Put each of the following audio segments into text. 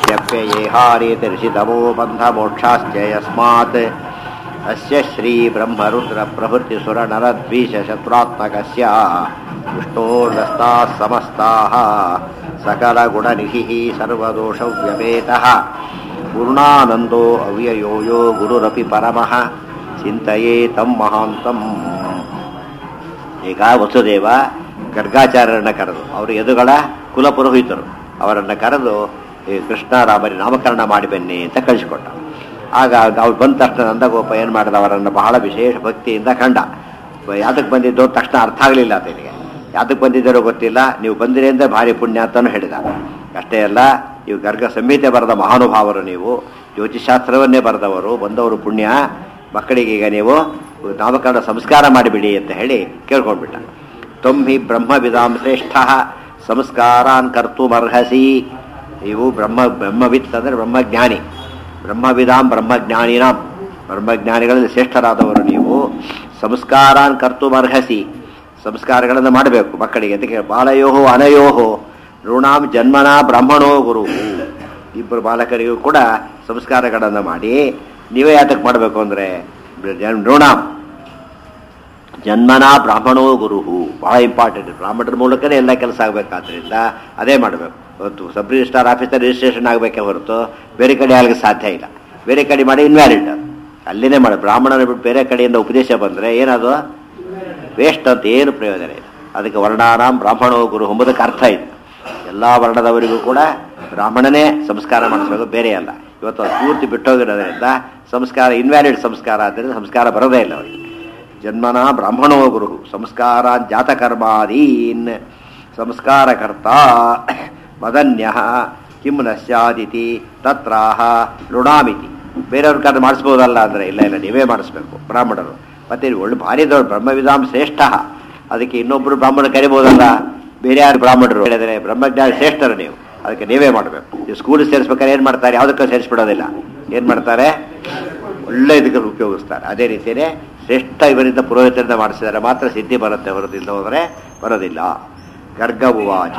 ಯಸ್ಯಪ್ಯಯೇಹಾರೇತಿ ಋಷಿತಮೋ ಬಂಧಮೋಕ್ಷಾಶ್ಚ ಯಸ್ಮಾತ್ ಅಸ್ಯ ಶ್ರೀ ಬ್ರಹ್ಮರುದ್ರ ಪ್ರಭೃತಿ ಸುರ ನರದ್ವೀಷ ಶತ್ರುತ್ಮಕಸ್ಯ ವಿಷ್ಣೋರ್ವ್ಯಸ್ತಾಃ ಸಮಸ್ತಾಃ ಸಕಲ ಗುಣನಿಧಿಃ ಸರ್ವದೋಷ ವ್ಯಪೇತಃ ಪೂರ್ಣಾನಂದೋ ಅವ್ಯಯೋ ಯೋ ಗುರುರಪಿ ಪರಮಃ ಚಿಂತಯೇ ತಂ ಮಹಾಂತಂ. ಈಗ ವಸುದೇವ ಗರ್ಗಾಚಾರ್ಯರನ್ನ ಕರೆದು ಅವರು ಯದುಗಳ ಕುಲಪುರೋಹಿತರು ಅವರನ್ನು ಕರೆದು ಈ ಕೃಷ್ಣರಾಮರಿ ನಾಮಕರಣ ಮಾಡಿ ಬನ್ನಿ ಅಂತ ಕಳಿಸಿಕೊಟ್ಟ. ಆಗ ಅವ್ರು ಬಂದ ತಕ್ಷಣ ನಂದಗೋಪ ಏನು ಮಾಡಿದ, ಅವರನ್ನು ಬಹಳ ವಿಶೇಷ ಭಕ್ತಿಯಿಂದ ಕಂಡ. ಯಾತಕ್ಕೆ ಬಂದಿದ್ದು ತಕ್ಷಣ ಅರ್ಥ ಆಗಲಿಲ್ಲ ಆತನಿಗೆ. ಯಾತಕ್ಕೆ ಬಂದಿದ್ದಾರೋ ಗೊತ್ತಿಲ್ಲ, ನೀವು ಬಂದಿರಿ ಅಂದರೆ ಭಾರಿ ಪುಣ್ಯ ಅಂತಲೂ ಹೇಳಿದ. ಅಷ್ಟೇ ಅಲ್ಲ, ನೀವು ಗರ್ಗ ಸಂಹಿತೆ ಬರೆದ ಮಹಾನುಭಾವರು, ನೀವು ಜ್ಯೋತಿಷಾಸ್ತ್ರವನ್ನೇ ಬರೆದವರು, ಬಂದವರು ಪುಣ್ಯ. ಮಕ್ಕಳಿಗೆ ಈಗ ನೀವು ನಾಮಕರಣ ಸಂಸ್ಕಾರ ಮಾಡಿಬಿಡಿ ಅಂತ ಹೇಳಿ ಕೇಳ್ಕೊಂಡ್ಬಿಟ್ಟ. ತ್ವಂ ಬ್ರಹ್ಮವಿದಾಂ ಶ್ರೇಷ್ಠ ಸಂಸ್ಕಾರಾನ್ ಕರ್ತುಮರ್ಹಸಿ. ನೀವು ಬ್ರಹ್ಮವಿತ್ ಅಂದರೆ ಬ್ರಹ್ಮಜ್ಞಾನಿ, ಬ್ರಹ್ಮವಿದಾಂ ಬ್ರಹ್ಮಜ್ಞಾನಿನಾಂ, ಬ್ರಹ್ಮಜ್ಞಾನಿಗಳಲ್ಲಿ ಶ್ರೇಷ್ಠರಾದವರು ನೀವು. ಸಂಸ್ಕಾರಾನ್ ಕರ್ತುಮರ್ಹಸಿ, ಸಂಸ್ಕಾರಗಳನ್ನು ಮಾಡಬೇಕು ಮಕ್ಕಳಿಗೆ ಅಂತ ಕೇಳಿ. ಬಾಲಯೋಹೋ ಅನಯೋಹೋ ಋಣಾಂ ಜನ್ಮನಾ ಬ್ರಾಹ್ಮಣೋ ಗುರು. ಇಬ್ಬರು ಬಾಲಕರಿಗೂ ಕೂಡ ಸಂಸ್ಕಾರಗಳನ್ನು ಮಾಡಿ. ನೀವೇ ಯಾತಕ್ಕೆ ಮಾಡಬೇಕು ಅಂದರೆ ಋಣಾಂ ಜನ್ಮನಾ ಬ್ರಾಹ್ಮಣೋ ಗುರು, ಬಹಳ ಇಂಪಾರ್ಟೆಂಟ್. ಬ್ರಾಹ್ಮಣರ ಮೂಲಕನೇ ಎಲ್ಲ ಕೆಲಸ ಆಗಬೇಕಾದ್ರಿಂದ ಅದೇ ಮಾಡಬೇಕು. ಇವತ್ತು ಸಬ್ ರಿಜಿಸ್ಟ್ರಾರ್ ಆಫೀಸರ್ ರಿಜಿಸ್ಟ್ರೇಷನ್ ಆಗಬೇಕೇ ಹೊರತು ಬೇರೆ ಕಡೆ ಆಗಲಿಕ್ಕೆ ಸಾಧ್ಯ ಇಲ್ಲ. ಬೇರೆ ಕಡೆ ಮಾಡಿ ಇನ್ವ್ಯಾಲಿಡ್, ಅಲ್ಲಿನೇ ಮಾಡಿ. ಬ್ರಾಹ್ಮಣನ ಬಿಟ್ಟು ಬೇರೆ ಕಡೆಯಿಂದ ಉಪದೇಶ ಬಂದರೆ ಏನದು ವೇಸ್ಟ್ ಅಂತ, ಏನು ಪ್ರಯೋಜನ ಇಲ್ಲ. ಅದಕ್ಕೆ ವರ್ಣಾನಾಂ ಬ್ರಾಹ್ಮಣೋ ಗುರು ಎಂಬುದಕ್ಕೆ ಅರ್ಥ ಇದೆ. ಎಲ್ಲ ವರ್ಣದವರಿಗೂ ಕೂಡ ಬ್ರಾಹ್ಮಣನೇ ಸಂಸ್ಕಾರ ಮಾಡಿಸಬೇಕು, ಬೇರೆ ಅಲ್ಲ. ಇವತ್ತು ಅದು ಪೂರ್ತಿ ಬಿಟ್ಟೋಗಿರೋದ್ರಿಂದ ಸಂಸ್ಕಾರ ಇನ್ವ್ಯಾಲಿಡ್ ಸಂಸ್ಕಾರ ಆದ್ದರಿಂದ ಸಂಸ್ಕಾರ ಬರೋದೇ ಇಲ್ಲ ಅವರಿಗೆ. ಜನ್ಮನಾ ಬ್ರಾಹ್ಮಣೋ ಗುರು ಸಂಸ್ಕಾರ ಜಾತಕರ್ಮಾದೀನ್ ಸಂಸ್ಕಾರಕರ್ತ ಮದನ್ಯ ಕಿಂ ನ ಸ್ಯಾದಿತಿ ತತ್ರಾಹ ಋಣಾಮಿತಿ. ಬೇರೆಯವ್ರ ಕಾರಣ ಮಾಡಿಸ್ಬೋದಲ್ಲ ಅಂದರೆ ಇಲ್ಲ ಇಲ್ಲ, ನೀವೇ ಮಾಡಿಸ್ಬೇಕು ಬ್ರಾಹ್ಮಣರು. ಮತ್ತೆ ಒಳ್ಳೆ ಭಾರಿ ದೊಡ್ಡ ಬ್ರಹ್ಮವಿದಾಂ ಶ್ರೇಷ್ಠ, ಅದಕ್ಕೆ ಇನ್ನೊಬ್ಬರು ಬ್ರಾಹ್ಮಣ ಕರಿಬೋದಲ್ಲ. ಬೇರೆ ಯಾರು ಬ್ರಾಹ್ಮಣರು ಹೇಳಿದರೆ ಬ್ರಹ್ಮಜ್ಞಾನಿ ಶ್ರೇಷ್ಠರು ನೀವು, ಅದಕ್ಕೆ ನೀವೇ ಮಾಡಬೇಕು. ನೀವು ಸ್ಕೂಲ್ ಸೇರಿಸ್ಬೇಕಾದ್ರೆ ಏನು ಮಾಡ್ತಾರೆ, ಯಾವುದಕ್ಕೂ ಸೇರಿಸ್ಬಿಡೋದಿಲ್ಲ. ಏನು ಮಾಡ್ತಾರೆ, ಒಳ್ಳೆ ಇದಕ್ಕೆ ಉಪಯೋಗಿಸ್ತಾರೆ. ಅದೇ ರೀತಿಯೇ ಶ್ರೇಷ್ಠ ಇವರಿಂದ ಪುರೋಹಿತರಿಂದ ಮಾಡಿಸಿದರೆ ಮಾತ್ರ ಸಿದ್ಧಿ ಬರುತ್ತೆ, ಹೊರದಿಂದ ಹೋದರೆ ಬರೋದಿಲ್ಲ. ಗರ್ಗ ಉವಾಚ.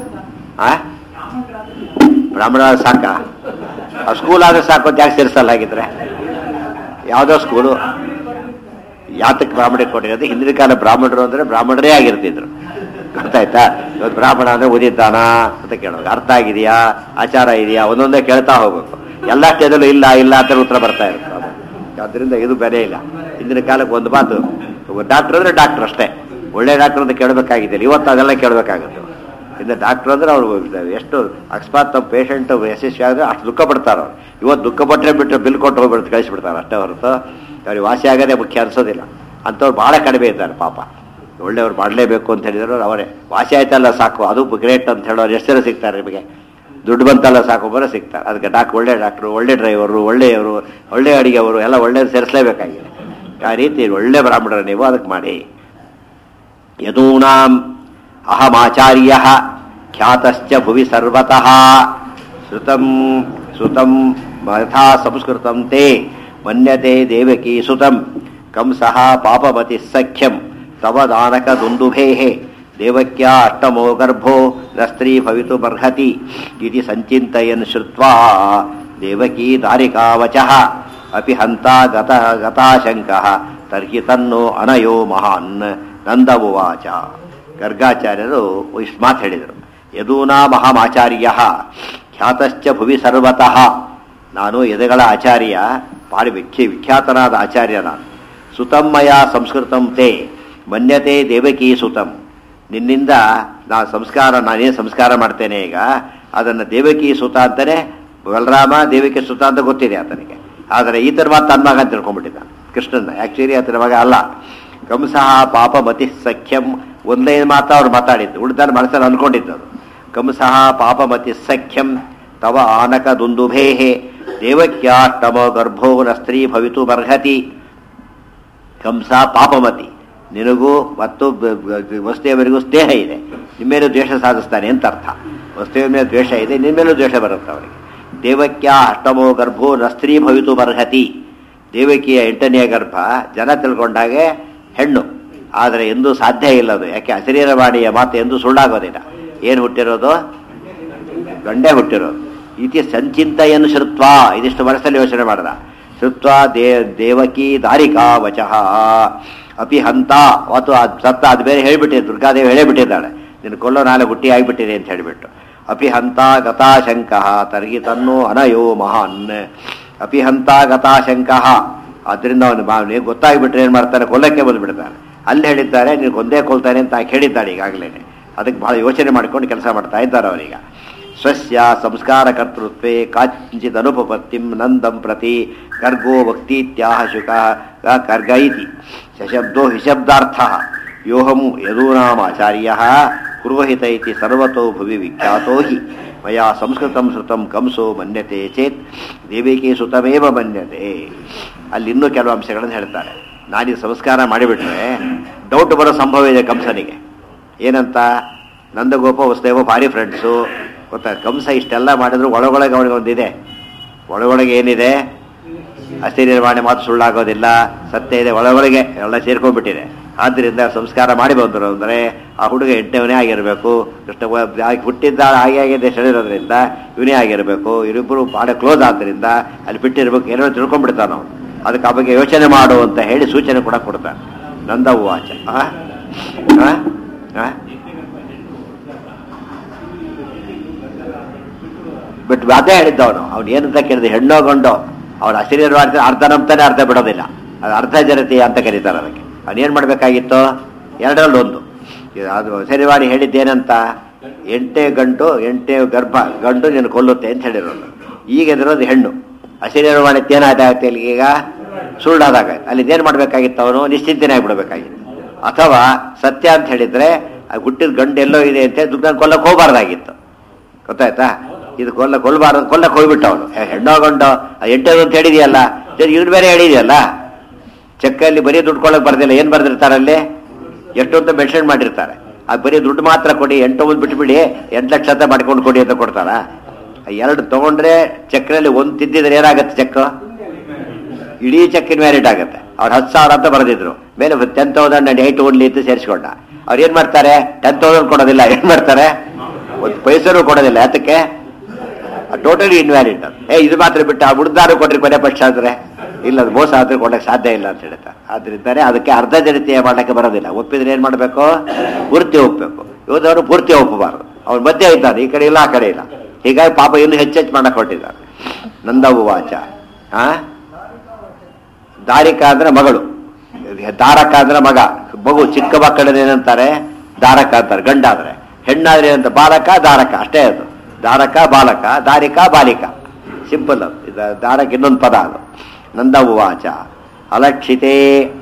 ಬ್ರಾಹ್ಮಣ ಸಾಕ, ಆ ಸ್ಕೂಲ್ ಆದರೆ ಸಾಕು ಅಂತ ಯಾಕೆ ಸೇರಿಸಲ್ಲ? ಹಾಗಿದ್ರೆ ಯಾವುದೋ ಸ್ಕೂಲು ಯಾತಕ್ಕೆ ಬ್ರಾಹ್ಮಣಿಗೆ ಕೊಟ್ಟಿರೋದು? ಹಿಂದಿನ ಕಾಲ ಬ್ರಾಹ್ಮಣರು ಅಂದರೆ ಬ್ರಾಹ್ಮಣರೇ ಆಗಿರ್ತಿದ್ರು, ಗೊತ್ತಾಯ್ತಾ? ಇವತ್ತು ಬ್ರಾಹ್ಮಣ ಅಂದರೆ ಓದಿದ್ದಾನ ಅಂತ ಕೇಳೋದು, ಅರ್ಥ ಆಗಿದೆಯಾ, ಆಚಾರ ಇದೆಯಾ, ಒಂದೊಂದೇ ಕೇಳ್ತಾ ಹೋಗ್ಬೇಕು. ಎಲ್ಲ ಸ್ಟೇಜಲ್ಲೂ ಇಲ್ಲ ಇಲ್ಲ ಅಂತ ಉತ್ತರ ಬರ್ತಾ ಇರುತ್ತೆ. ಆದ್ದರಿಂದ ಇದು ಬೆಲೆ ಇಲ್ಲ. ಹಿಂದಿನ ಕಾಲಕ್ಕೆ ಒಂದು ಮಾತು, ಡಾಕ್ಟರ್ ಅಂದರೆ ಡಾಕ್ಟರ್ ಅಷ್ಟೇ, ಒಳ್ಳೆ ಡಾಕ್ಟರ್ ಅಂತ ಕೇಳಬೇಕಾಗಿದ್ದಿಲ್ಲ. ಇವತ್ತು ಅದೆಲ್ಲ ಕೇಳಬೇಕಾಗುತ್ತೆ. ಇನ್ನು ಡಾಕ್ಟರ್ ಅಂದರೆ ಅವರು ಎಷ್ಟು ಅಕಸ್ಮಾತ್ ತಮ್ಮ ಪೇಷಂಟ್ ಯಶಸ್ವಿ ಆದರೆ ಅಷ್ಟು ದುಃಖ ಪಡ್ತಾರೆ ಅವ್ರು. ಇವತ್ತು ದುಃಖ ಪಟ್ಟರೆ ಬಿಟ್ಟು ಬಿಲ್ ಕೊಟ್ಟು ಹೋಗ್ಬಿಟ್ಟು ಕಳಿಸ್ಬಿಡ್ತಾರೆ ಅಷ್ಟೇ ಹೊರತು ಅವ್ರಿಗೆ ವಾಸಿ ಆಗೋದೇ ಮುಖ್ಯ ಅನಿಸೋದಿಲ್ಲ. ಅಂಥವ್ರು ಭಾಳ ಕಡಿಮೆ ಇದ್ದಾರೆ ಪಾಪ. ಒಳ್ಳೆಯವ್ರು ಮಾಡಲೇಬೇಕು ಅಂತ ಹೇಳಿದ್ರು ಅವರೇ. ವಾಸಿ ಆಯ್ತಲ್ಲ ಸಾಕು, ಅದು ಗ್ರೇಟ್ ಅಂತ ಹೇಳೋರು ಎಷ್ಟು ಜನ ಸಿಗ್ತಾರೆ ನಿಮಗೆ? ದುಡ್ಡು ಬಂತಲ್ಲ ಸಾಕು ಬರೋ ಸಿಗ್ತಾರೆ. ಅದಕ್ಕೆ ಒಳ್ಳೆ ಡಾಕ್ಟ್ರು, ಒಳ್ಳೆ ಡ್ರೈವರು, ಒಳ್ಳೆಯವರು, ಒಳ್ಳೆ ಅಡಿಗೆಯವರು ಎಲ್ಲ ಒಳ್ಳೆಯದು ಸೇರಿಸಲೇಬೇಕಾಗಿದೆ. ಆ ರೀತಿ ಒಳ್ಳೆ ಬ್ರಾಹ್ಮಣರು ನೀವು ಅದಕ್ಕೆ ಮಾಡಿ. ಯದೂನಾಂ ಅಹಮಾಚಾರ್ಯ ಖ್ಯಾತಶ್ಚ ಭುವಿ ಸರ್ವತಃ ಶ್ರುತಂ ಸುತಂ ಯಥಾ ಸಂಸ್ಕೃತಂ ತೇ ಮನ್ಯತೆ ದೇವಕೀ ಸುತಂ ಕಂಸಃ ಪಾಪಮತಿ ಸಖ್ಯಂ ತವ ದಾನಕ ದುಂದುಭೇಃ ದೇವಕ್ಯಾ ಅಷ್ಟಮೋ ಗರ್ಭೋ ನ ಸ್ತ್ರೀ ಭವಿತುಮರ್ಹತಿ ಇತಿ ಸಂಚಿಂತಯನ್ ಶ್ರುತ್ವಾ ದೇವಕೀ ದಾರಿಕಾವಚಃ ಅಪಿ ಹಂತಾ ಗತಾಶಂಕಃ ತರ್ಹಿ ತನ್ನೋ ಅನಯೋ ಮಹಾನ್ ನಂದ ಉವಾಚ. ಗರ್ಗಾಚಾರ್ಯರು ಇಷ್ಟು ಮಾತು ಹೇಳಿದರು. ಯದೂನಾ ಮಹಾಮಾಚಾರ್ಯ ಖ್ಯಾತಶ್ಚ ಭುವಿ ಸರ್ವತಃ. ನಾನು ಯದುಗಳ ಆಚಾರ್ಯ, ಭಾರಿ ವಿಖ್ಯಾತನಾದ ಆಚಾರ್ಯ ನಾನು. ಸುತಮ್ಮಯ ಸಂಸ್ಕೃತಂ ತೇ ಮನ್ಯತೆ ದೇವಕೀ ಸುತಂ. ನಿನ್ನಿಂದ ನಾನೇನು ಸಂಸ್ಕಾರ ಮಾಡ್ತೇನೆ ಈಗ, ಅದನ್ನು ದೇವಕೀ ಸುತ ಅಂತಾನೆ, ಬಲರಾಮ ದೇವಕಿ ಸುತ ಅಂತ ಗೊತ್ತಿದೆ ಆತನಿಗೆ. ಆದರೆ ಈತರ ಮಾತು ತನ್ನ ಮಗ ಅಂತ ತಿಳ್ಕೊಂಡ್ಬಿಟ್ಟಿದ್ದ ಕೃಷ್ಣನ. ಆ್ಯಕ್ಚುಲಿ ಆತನ ಮಗ ಅಲ್ಲ. ಕಂಸಃ ಪಾಪಮತಿ ಸಖ್ಯಂ, ಒಂದೇ ಮಾತು ಅವ್ರು ಮಾತಾಡಿದ್ದು, ಉಳಿದಾನ ಮನಸ್ಸನ್ನು ಅಂದ್ಕೊಂಡಿದ್ದದು. ಕಂಸಃ ಪಾಪಮತಿ ಸಖ್ಯಂ ತವ ಆನಕ ದುಂದುಭೇಃ ದೇವಕ್ಯಾಷ್ಟಮ ಗರ್ಭೋ ನ ಸ್ತ್ರೀ ಭವಿತು ಮರ್ಹತಿ. ಕಂಸ ಪಾಪಮತಿ, ನಿನಗೂ ಮತ್ತು ವಸುದೇವರಿಗೂ ಸ್ನೇಹ ಇದೆ, ನಿಮ್ಮೇಲೂ ದ್ವೇಷ ಸಾಧಿಸ್ತಾನೆ ಅಂತ ಅರ್ಥ. ವಸುದೇವ ಮೇಲೆ ದ್ವೇಷ ಇದೆ, ನಿಮ್ಮೇಲೂ ದ್ವೇಷ ಬರುತ್ತೆ ಅವರಿಗೆ. ದೇವಕ್ಯ ಅಷ್ಟಮೋ ಗರ್ಭೋ ನ ಸ್ತ್ರೀ ಭವಿತು ಮರ್ಹತಿ. ದೇವಕಿಯ 8ನೇ ಗರ್ಭ ಜನ ತಿಳ್ಕೊಂಡಾಗೆ ಹೆಣ್ಣು, ಆದರೆ ಎಂದೂ ಸಾಧ್ಯ ಇಲ್ಲದು. ಯಾಕೆ? ಅಶರೀರವಾಣಿಯ ಮಾತು ಎಂದೂ ಸುಳ್ಳಾಗೋದಿಲ್ಲ. ಏನು ಹುಟ್ಟಿರೋದು? ಗಂಡೇ ಹುಟ್ಟಿರೋದು. ಇತಿ ಸಂಚಿಂತೆಯನ್ನು ಶ್ರುತ್ವ, ಇದಿಷ್ಟು ಮನಸ್ಸಲ್ಲಿ ಯೋಚನೆ ಮಾಡ್ದ. ಶ್ರುತ್ವ ದೇವಕಿ ದಾರಿಕಾ ವಚಃ ಅಪಿ ಹಂತ, ಅವತ್ತು ಸತ್ತ ಅದು ಬೇರೆ ಹೇಳಿಬಿಟ್ಟಿದೆ, ದುರ್ಗಾದೇವಿ ಹೇಳಿಬಿಟ್ಟಿದ್ದಾಳೆ, ನಿನ್ನ ಕೊಲ್ಲೋ ನಾಳೆ ಹುಟ್ಟಿ ಆಗಿಬಿಟ್ಟಿದೆ ಅಂತ ಹೇಳಿಬಿಟ್ಟು. ಅಪಿ ಹಂತ ಗತಾಶಂಕಃ ತರ್ಗಿ ತನ್ನೋ ಅನಯೋ ಮಹಾನ್. ಅಪಿ ಹಂತ ಗತಾಶಂಕಃ, ಅದರಿಂದ ಅವನು ಗೊತ್ತಾಗಿಬಿಟ್ರೆ ಏನು ಮಾಡ್ತಾನೆ, ಕೊಲ್ಲಕ್ಕೆ ಬಂದುಬಿಡ್ತಾನೆ. ಅಲ್ಲಿ ಹೇಳಿದ್ದಾರೆ ನೀನು ಕೊಂದೇ ಕೊಲ್ತಾನೆ ಅಂತ ಹೇಳಿದ್ದಾಳೆ ಈಗಾಗಲೇ. ಅದಕ್ಕೆ ಭಾಳ ಯೋಚನೆ ಮಾಡಿಕೊಂಡು ಕೆಲಸ ಮಾಡ್ತಾ ಇದ್ದಾರೆ ಅವರೀಗ. ಸ್ವಸ್ಯ ಸಂಸ್ಕಾರ ಕರ್ತೃತ್ವೇ ಕಾಂಚಿತ್ ಅನುಪಪತ್ತಿಂ ನಂದಂ ಪ್ರತಿ ಗರ್ಗೋ ಭಕ್ತೀತ್ಯಾಹ ಶುಕ ಕರ್ಗ ಇತಿ ಸಶಬ್ದೋ ಹಿಶಬ್ದಾರ್ಥ ಯೋಹಂ ಯದೂನಾಮಾಚಾರ್ಯ ಕುರ್ವಹಿತ ಇತಿ ಸರ್ವತೋ ಭುವಿ ವಿಖ್ಯಾತೋ ಹಿ ಮಯಾ ಸಂಸ್ಕೃತಂ ಶ್ರುತಂ ಕಂಸೋ ಮನ್ಯತೆ ಚೇತ್ ದೇವಿಕಿ ಸುತಮೇವ ಮನ್ಯತೆ. ಅಲ್ಲಿ ಇನ್ನೂ ಕೆಲವು ಅಂಶಗಳನ್ನು ಹೇಳ್ತಾರೆ. ನಾನೀಗ ಸಂಸ್ಕಾರ ಮಾಡಿಬಿಟ್ರೆ ಡೌಟ್ ಬರೋ ಸಂಭವ ಇದೆ ಕಂಸನಿಗೆ. ಏನಂತ, ನಂದಗೋಪ ವಸುದೇವ ಭಾರಿ ಫ್ರೆಂಡ್ಸು ಗೊತ್ತಾ, ಕಂಸ ಇಷ್ಟೆಲ್ಲ ಮಾಡಿದ್ರು ಒಳಗೊಳಗೆ ಅವನಿಗೆ ಒಂದಿದೆ, ಒಳಗೊಳಗೆ ಏನಿದೆ, ಅಸ್ಥಿ ನಿರ್ವಹಣೆ ಮಾತು ಸುಳ್ಳಾಗೋದಿಲ್ಲ, ಸತ್ಯ ಇದೆ, ಒಳಗೊಳಗೆ ಎಲ್ಲ ಸೇರ್ಕೊಂಡ್ಬಿಟ್ಟಿದೆ. ಆದ್ದರಿಂದ ಸಂಸ್ಕಾರ ಮಾಡಿ ಬಂದರು ಅಂದರೆ ಆ ಹುಡುಗ 8ನೇ ಆಗಿರಬೇಕು, ಕೃಷ್ಣ ಹುಟ್ಟಿದ್ದ ಹಾಗೆ ಶರೀರೋದ್ರಿಂದ ಇವನೇ ಆಗಿರಬೇಕು, ಇವರಿಬ್ಬರು ಭಾಳ ಕ್ಲೋಸ್ ಆದ್ದರಿಂದ ಅಲ್ಲಿ ಬಿಟ್ಟಿರ್ಬೇಕು, ಏನೋ ತಿಳ್ಕೊಂಡ್ಬಿಡ್ತಾನೆ ಅವನು. ಅದಕ್ಕೆ ಆ ಬಗ್ಗೆ ಯೋಚನೆ ಮಾಡು ಅಂತ ಹೇಳಿ ಸೂಚನೆ ಕೂಡ ಕೊಡ್ತಾನೆ. ನಂದ ವಾಚ ಬಟ್ ಅದೇ ಹೇಳಿದ್ದವನು, ಅವ್ನು ಏನಂತ ಕೇಳಿದೆ, ಹೆಣ್ಣೋ ಗಂಡೋ ಅವ್ನು ಹಸಿರಿರುವಾಗ ಅರ್ಧ ನಂಬ್ತಾನೆ, ಅರ್ಧ ಬಿಡೋದಿಲ್ಲ. ಅದು ಅರ್ಧ ಜನತೆ ಅಂತ ಕರೀತಾರೆ ಅದಕ್ಕೆ. ಅವನೇನು ಮಾಡಬೇಕಾಗಿತ್ತು, ಎರಡರಲ್ಲೊಂದು. ಅದು ಹಸಿರಿವಾಡಿ ಹೇಳಿದ್ದೇನಂತ, 8 ಗಂಟು 8 ಗರ್ಭ ಗಂಡು ನೀನು ಕೊಲ್ಲುತ್ತೆ ಅಂತ ಹೇಳಿರೋದು. ಈಗ ಎದಿರೋದು ಹೆಣ್ಣು. ಹಸಿರಿವಾಡಿ ಏನಾದಾಗುತ್ತೆ ಇಲ್ಲಿ, ಈಗ ಸುಳ್ಳಾದಾಗಾಯ್ತು. ಅಲ್ಲಿ ಏನು ಮಾಡಬೇಕಾಗಿತ್ತು, ಅವನು ನಿಶ್ಚಿಂತನೆ ಆಗಿಬಿಡ್ಬೇಕಾಗಿತ್ತು. ಅಥವಾ ಸತ್ಯ ಅಂತ ಹೇಳಿದ್ರೆ ಹುಟ್ಟಿದ ಗಂಡು ಎಲ್ಲೋ ಇದೆ ಅಂತ ದುಡ್ಡನ್ನು ಕೊಲ್ಲಕ್ಕೆ ಹೋಗಬಾರ್ದಾಗಿತ್ತು. ಗೊತ್ತಾಯ್ತಾ, ಇದು ಕೊಲ್ಲಬಾರ್ದು, ಕೊಲ್ಲಕ್ಕೆ ಹೋಗ್ಬಿಟ್ಟು ಅವನು ಹೆಣ್ಣೋ ಗಂಡೋ 8 ಅಂತ ಹೇಳಿದೆಯಲ್ಲ, ಇವ್ರು ಬೇರೆ ಹೇಳಿದೆಯಲ್ಲ, ಚೆಕ್ಕಲ್ಲಿ ಬರೀ ದುಡ್ಡು ಕೊಡೋಕೆ ಬರ್ದಿಲ್ಲ. ಏನು ಬರ್ದಿರ್ತಾರಲ್ಲಿ, ಎಷ್ಟು ಅಂತ ಮೆನ್ಷನ್ ಮಾಡಿರ್ತಾರೆ. ಅದು ಬರೀ ದುಡ್ಡು ಮಾತ್ರ ಕೊಡಿ, 8 ಬಿಟ್ಬಿಡಿ 8 ಲಕ್ಷ ಅಂತ ಮಾಡ್ಕೊಂಡು ಕೊಡಿ ಅಂತ ಕೊಡ್ತಾರ. 2 ತೊಗೊಂಡ್ರೆ ಚೆಕ್ನಲ್ಲಿ 1 ತಿದ್ದಿದ್ರೆ ಏನಾಗುತ್ತೆ, ಚೆಕ್ ಇಡೀ ಚೆಕ್ಕಿನ ಮ್ಯಾರಿಟ್ ಆಗುತ್ತೆ. ಅವ್ರು 10,000 ಅಂತ ಬರೆದಿದ್ರು, ಮೇಲೆ 10,008 ಓನ್ಲಿ ಅಂತ ಸೇರಿಸ್ಕೊಂಡ. ಅವ್ರು ಏನು ಮಾಡ್ತಾರೆ, 10,000 ಕೊಡೋದಿಲ್ಲ, ಏನು ಮಾಡ್ತಾರೆ, 1 ಪೈಸರೂ ಕೊಡೋದಿಲ್ಲ. ಅದಕ್ಕೆ ಟೋಟಲಿ ಇನ್ವ್ಯಾಲಿಡ್. ಇದು ಮಾತ್ರ ಬಿಟ್ಟು ಆ ಹುಡುಗಾರು ಕೊಟ್ಟರೆ ಕೊನೆ ಪಕ್ಷ ಆದರೆ ಇಲ್ಲ, ಅದು ಮೋಸ ಆದರೆ ಕೊಡಕ್ಕೆ ಸಾಧ್ಯ ಇಲ್ಲ ಅಂತ ಹೇಳ್ತಾರೆ. ಆದ್ರಿಂದಾನೆ ಅದಕ್ಕೆ ಅರ್ಧ ಜನತೆಯ ಮಾಡಕ್ಕೆ ಬರೋದಿಲ್ಲ. ಒಪ್ಪಿದ್ರೆ ಏನು ಮಾಡಬೇಕು, ಪೂರ್ತಿ ಒಪ್ಪಬೇಕು. ಇವತ್ತವರು ಪೂರ್ತಿ ಒಪ್ಪಬಾರದು, ಅವ್ರ ಮಧ್ಯೆ ಇದ್ದಾರೆ, ಈ ಕಡೆ ಇಲ್ಲ ಆ ಕಡೆ ಇಲ್ಲ. ಹೀಗಾಗಿ ಪಾಪ ಇನ್ನೂ ಹೆಚ್ಚೆಚ್ಚು ಮಾಡಕ್ಕೆ ಹೊಟ್ಟಿದ್ದಾರೆ. ನಂದವು ವಾಚ ದಾರಿಕ ಅಂದ್ರೆ ಮಗಳು, ದಾರಕ ಅಂದ್ರೆ ಮಗ, ಮಗು ಚಿಕ್ಕ ಮಕ್ಕಳನ್ನೇನಂತಾರೆ ದಾರಕ ಅಂತಾರೆ. ಗಂಡಾದ್ರೆ, ಹೆಣ್ಣಾದ್ರೆ ಏನಂತ ಬಾಲಕ ದಾರಕ, ಅಷ್ಟೇ. ಅದು ದಾರಕ ಬಾಲಕ, ದಾರಿಕ ಬಾಲಿಕ, ಸಿಂಪಲ್. ಇದು ದಾರಕ ಇನ್ನೊಂದು ಪದ ಅದು. ನಂದವು ವಾಚ ಅಲಕ್ಷಿತೇ